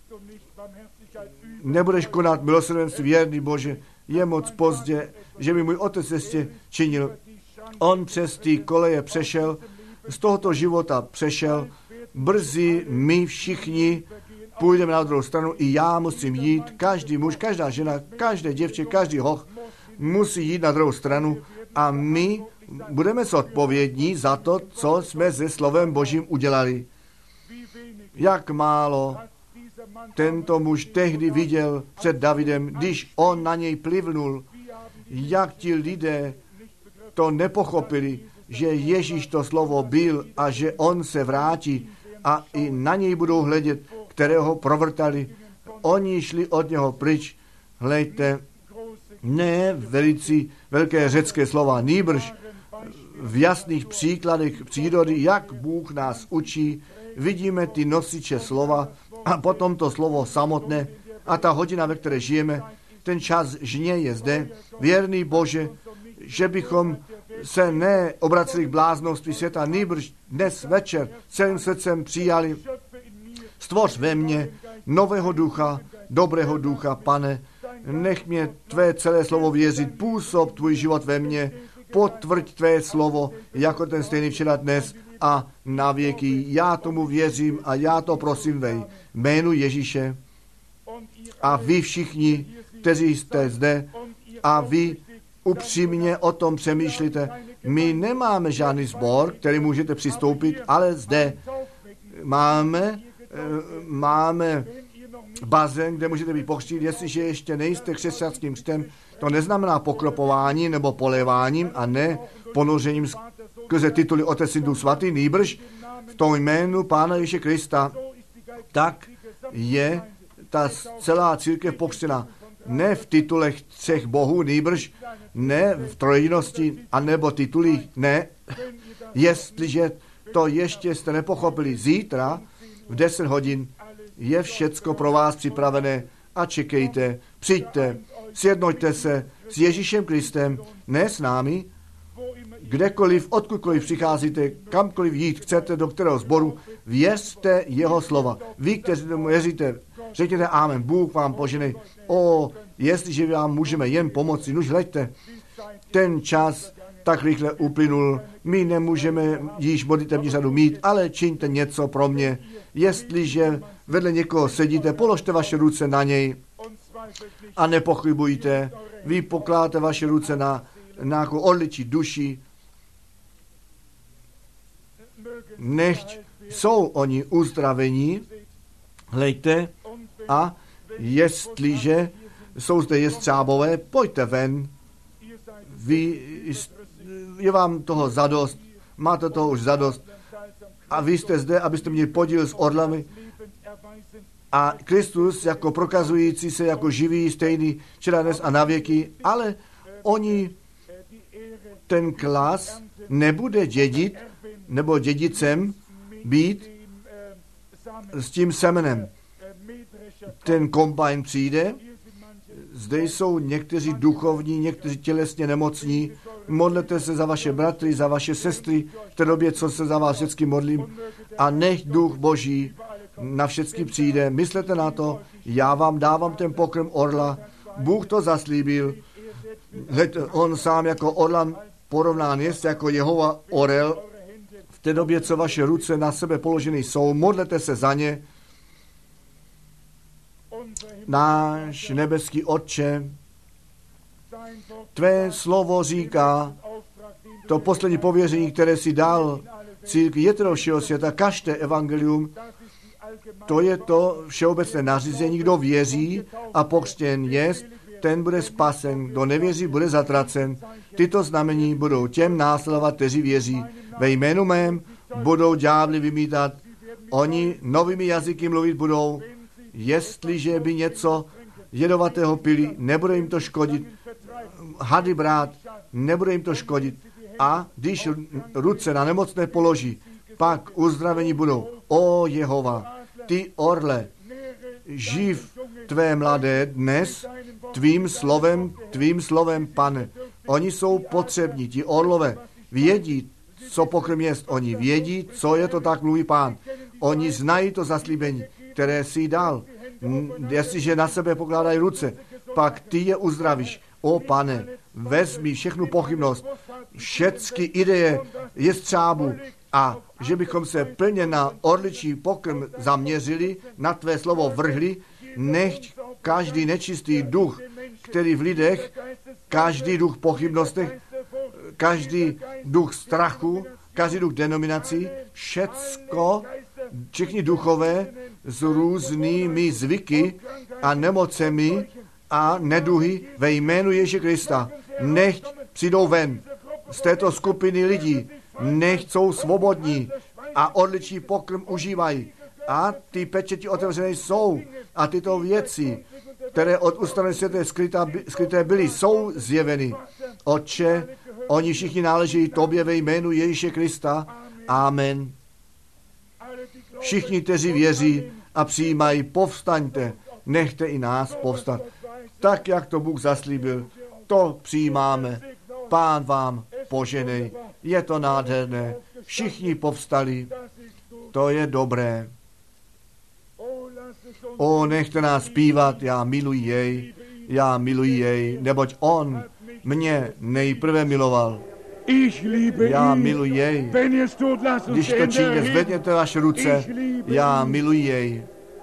Nebudeš konat milosrdenství, věrný Bože, je moc pozdě, že by můj otec ještě činil. On přes ty koleje přešel, z tohoto života přešel, brzy my všichni půjdeme na druhou stranu, i já musím jít, každý muž, každá žena, každé děvče, každý hoch musí jít na druhou stranu a my budeme zodpovědní za to, co jsme se slovem Božím udělali. Jak málo tento muž tehdy viděl před Davidem, když on na něj plivnul, jak ti lidé to nepochopili, že Ježíš to slovo byl a že on se vrátí a i na něj budou hledět, kterého provrtali. Oni šli od něho pryč. Hleďte, ne velké řecké slova, nýbrž v jasných příkladech přírody, jak Bůh nás učí, vidíme ty nosiče slova a potom to slovo samotné a ta hodina, ve které žijeme, ten čas žně je zde. Věrný Bože, že bychom se neobraceli k bláznoství světa, nýbrž dnes večer celým srdcem přijali. Stvoř ve mně nového ducha, dobrého ducha, Pane, nech mě tvé celé slovo věřit, působ tvůj život ve mně, potvrď tvé slovo, jako ten stejný včera dnes a na věky. Já tomu věřím a já to prosím ve jménu Ježíše. A vy všichni, kteří jste zde a vy upřímně o tom přemýšlíte. My nemáme žádný sbor, který můžete přistoupit, ale zde máme bazén, kde můžete být pokřtít, jestliže ještě nejste křesťanským křtem. To neznamená pokropování nebo poléváním a ne ponořením skrze tituly Otec, Syn, Duch Svatý, nýbrž v tom jménu Pána Ježíše Krista. Tak je ta celá církev pokřtěna. Ne v titulech třech bohů, nýbrž ne v trojedinosti, anebo titulích, ne. Jestliže to ještě jste nepochopili, zítra v 10 hodin je všecko pro vás připravené a čekejte, přijďte, sjednoťte se s Ježíšem Kristem, ne s námi, kdekoliv, odkudkoliv přicházíte, kamkoliv jít chcete, do kterého sboru, věřte jeho slova. Vy, kteří tomu věříte, řekněte amen, Bůh vám poženej. Jestliže vám můžeme jen pomoci, nuž hleďte, ten čas tak rychle uplynul, my nemůžeme již modlitevní řadu mít, ale čiňte něco pro mě. Jestliže vedle někoho sedíte, položte vaše ruce na něj a nepochybujte, vy pokládáte vaše ruce na nějakou odličí duši, nechť jsou oni uzdravení, hleďte, a jestliže jsou zde jestřábové, pojďte ven, je vám toho zadost, máte toho už zadost a vy jste zde, abyste měli podíl s orlami a Kristus jako prokazující se jako živý, stejný včera, dnes a na věky, ale oni ten klas nebude dědit, nebo dědicem být s tím semenem. Ten kombajn přijde, zde jsou někteří duchovní, někteří tělesně nemocní. Modlete se za vaše bratry, za vaše sestry, v té době, co se za vás vždycky modlím. A nech duch Boží na všechny přijde. Myslete na to, já vám dávám ten pokrm orla. Bůh to zaslíbil. On sám jako orla porovnán jest, jako Jehova orel. V té době, co vaše ruce na sebe položeny jsou, modlete se za ně. Náš nebeský Otče, tvé slovo říká, to poslední pověření, které si dal církvi jetrofšího světa, kažte evangelium, to je to všeobecné nařízení, kdo věří a pokřtěn jest, ten bude spasen, kdo nevěří, bude zatracen. Tyto znamení budou těm následovat, kteří věří. Ve jménu mém budou ďábly vymítat, oni novými jazyky mluvit budou, jestliže by něco jedovatého pili, nebude jim to škodit, hady brát, nebude jim to škodit. A když ruce na nemocné položí, pak uzdravení budou. O Jehova, ty orle, živ tvé mladé dnes tvým slovem, Pane. Oni jsou potřební, ti orlové vědí, co pokrm jest. Oni vědí, co je to, tak mluví Pán. Oni znají to zaslíbení, které si dal. Jestliže na sebe pokládají ruce, pak ty je uzdravíš. O Pane, vezmi všechnu pochybnost, všechny ideje jestřábu a že bychom se plně na orličí pokrm zaměřili, na tvé slovo vrhli, nechť každý nečistý duch, který v lidech, každý duch pochybnostech, každý duch strachu, každý duch denominací, všichni duchové s různými zvyky a nemocemi a neduhy ve jménu Ježíše Krista. Nechť přijdou ven z této skupiny lidí, nechť jsou svobodní a odličný pokrm užívají. A ty pečeti otevřené jsou a tyto věci, které od ustanovení světa skryté byly, jsou zjeveny. Otče, oni všichni náleží tobě ve jménu Ježíše Krista. Amen. Všichni, kteří věří a přijímají, povstaňte, nechte i nás povstat. Tak, jak to Bůh zaslíbil, to přijímáme. Pán vám poženej. Je to nádherné. Všichni povstali. To je dobré. O, nechte nás zpívat, já miluji jej, neboť on mě nejprve miloval. Já miluji jej. Když to činí, zvedněte vaše ruce. Já miluji jej.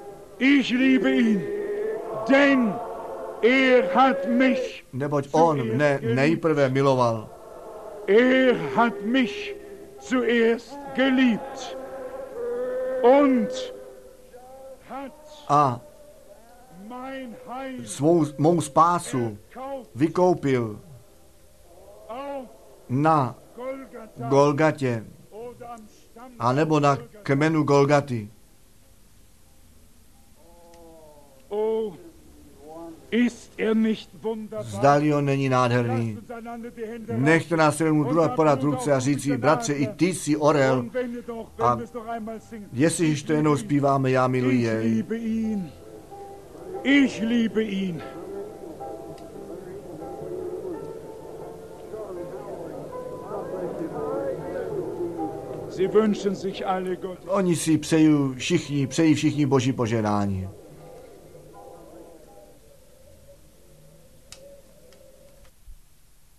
Neboť on mne nejprve miloval. Hat mich zuerst geliebt und a mou spásu vykoupil na Golgatě, anebo na kmenu Golgaty. Zdali on není nádherný. Nechte nás jednomu druhé podat ruce a říci, bratře, i ty jsi orel. A jestliže to jednou zpíváme, já miluji jej. Ich liebe ihn. Sie wünschen sich alle Gott. Oni si přejí všichni Boží požehnání.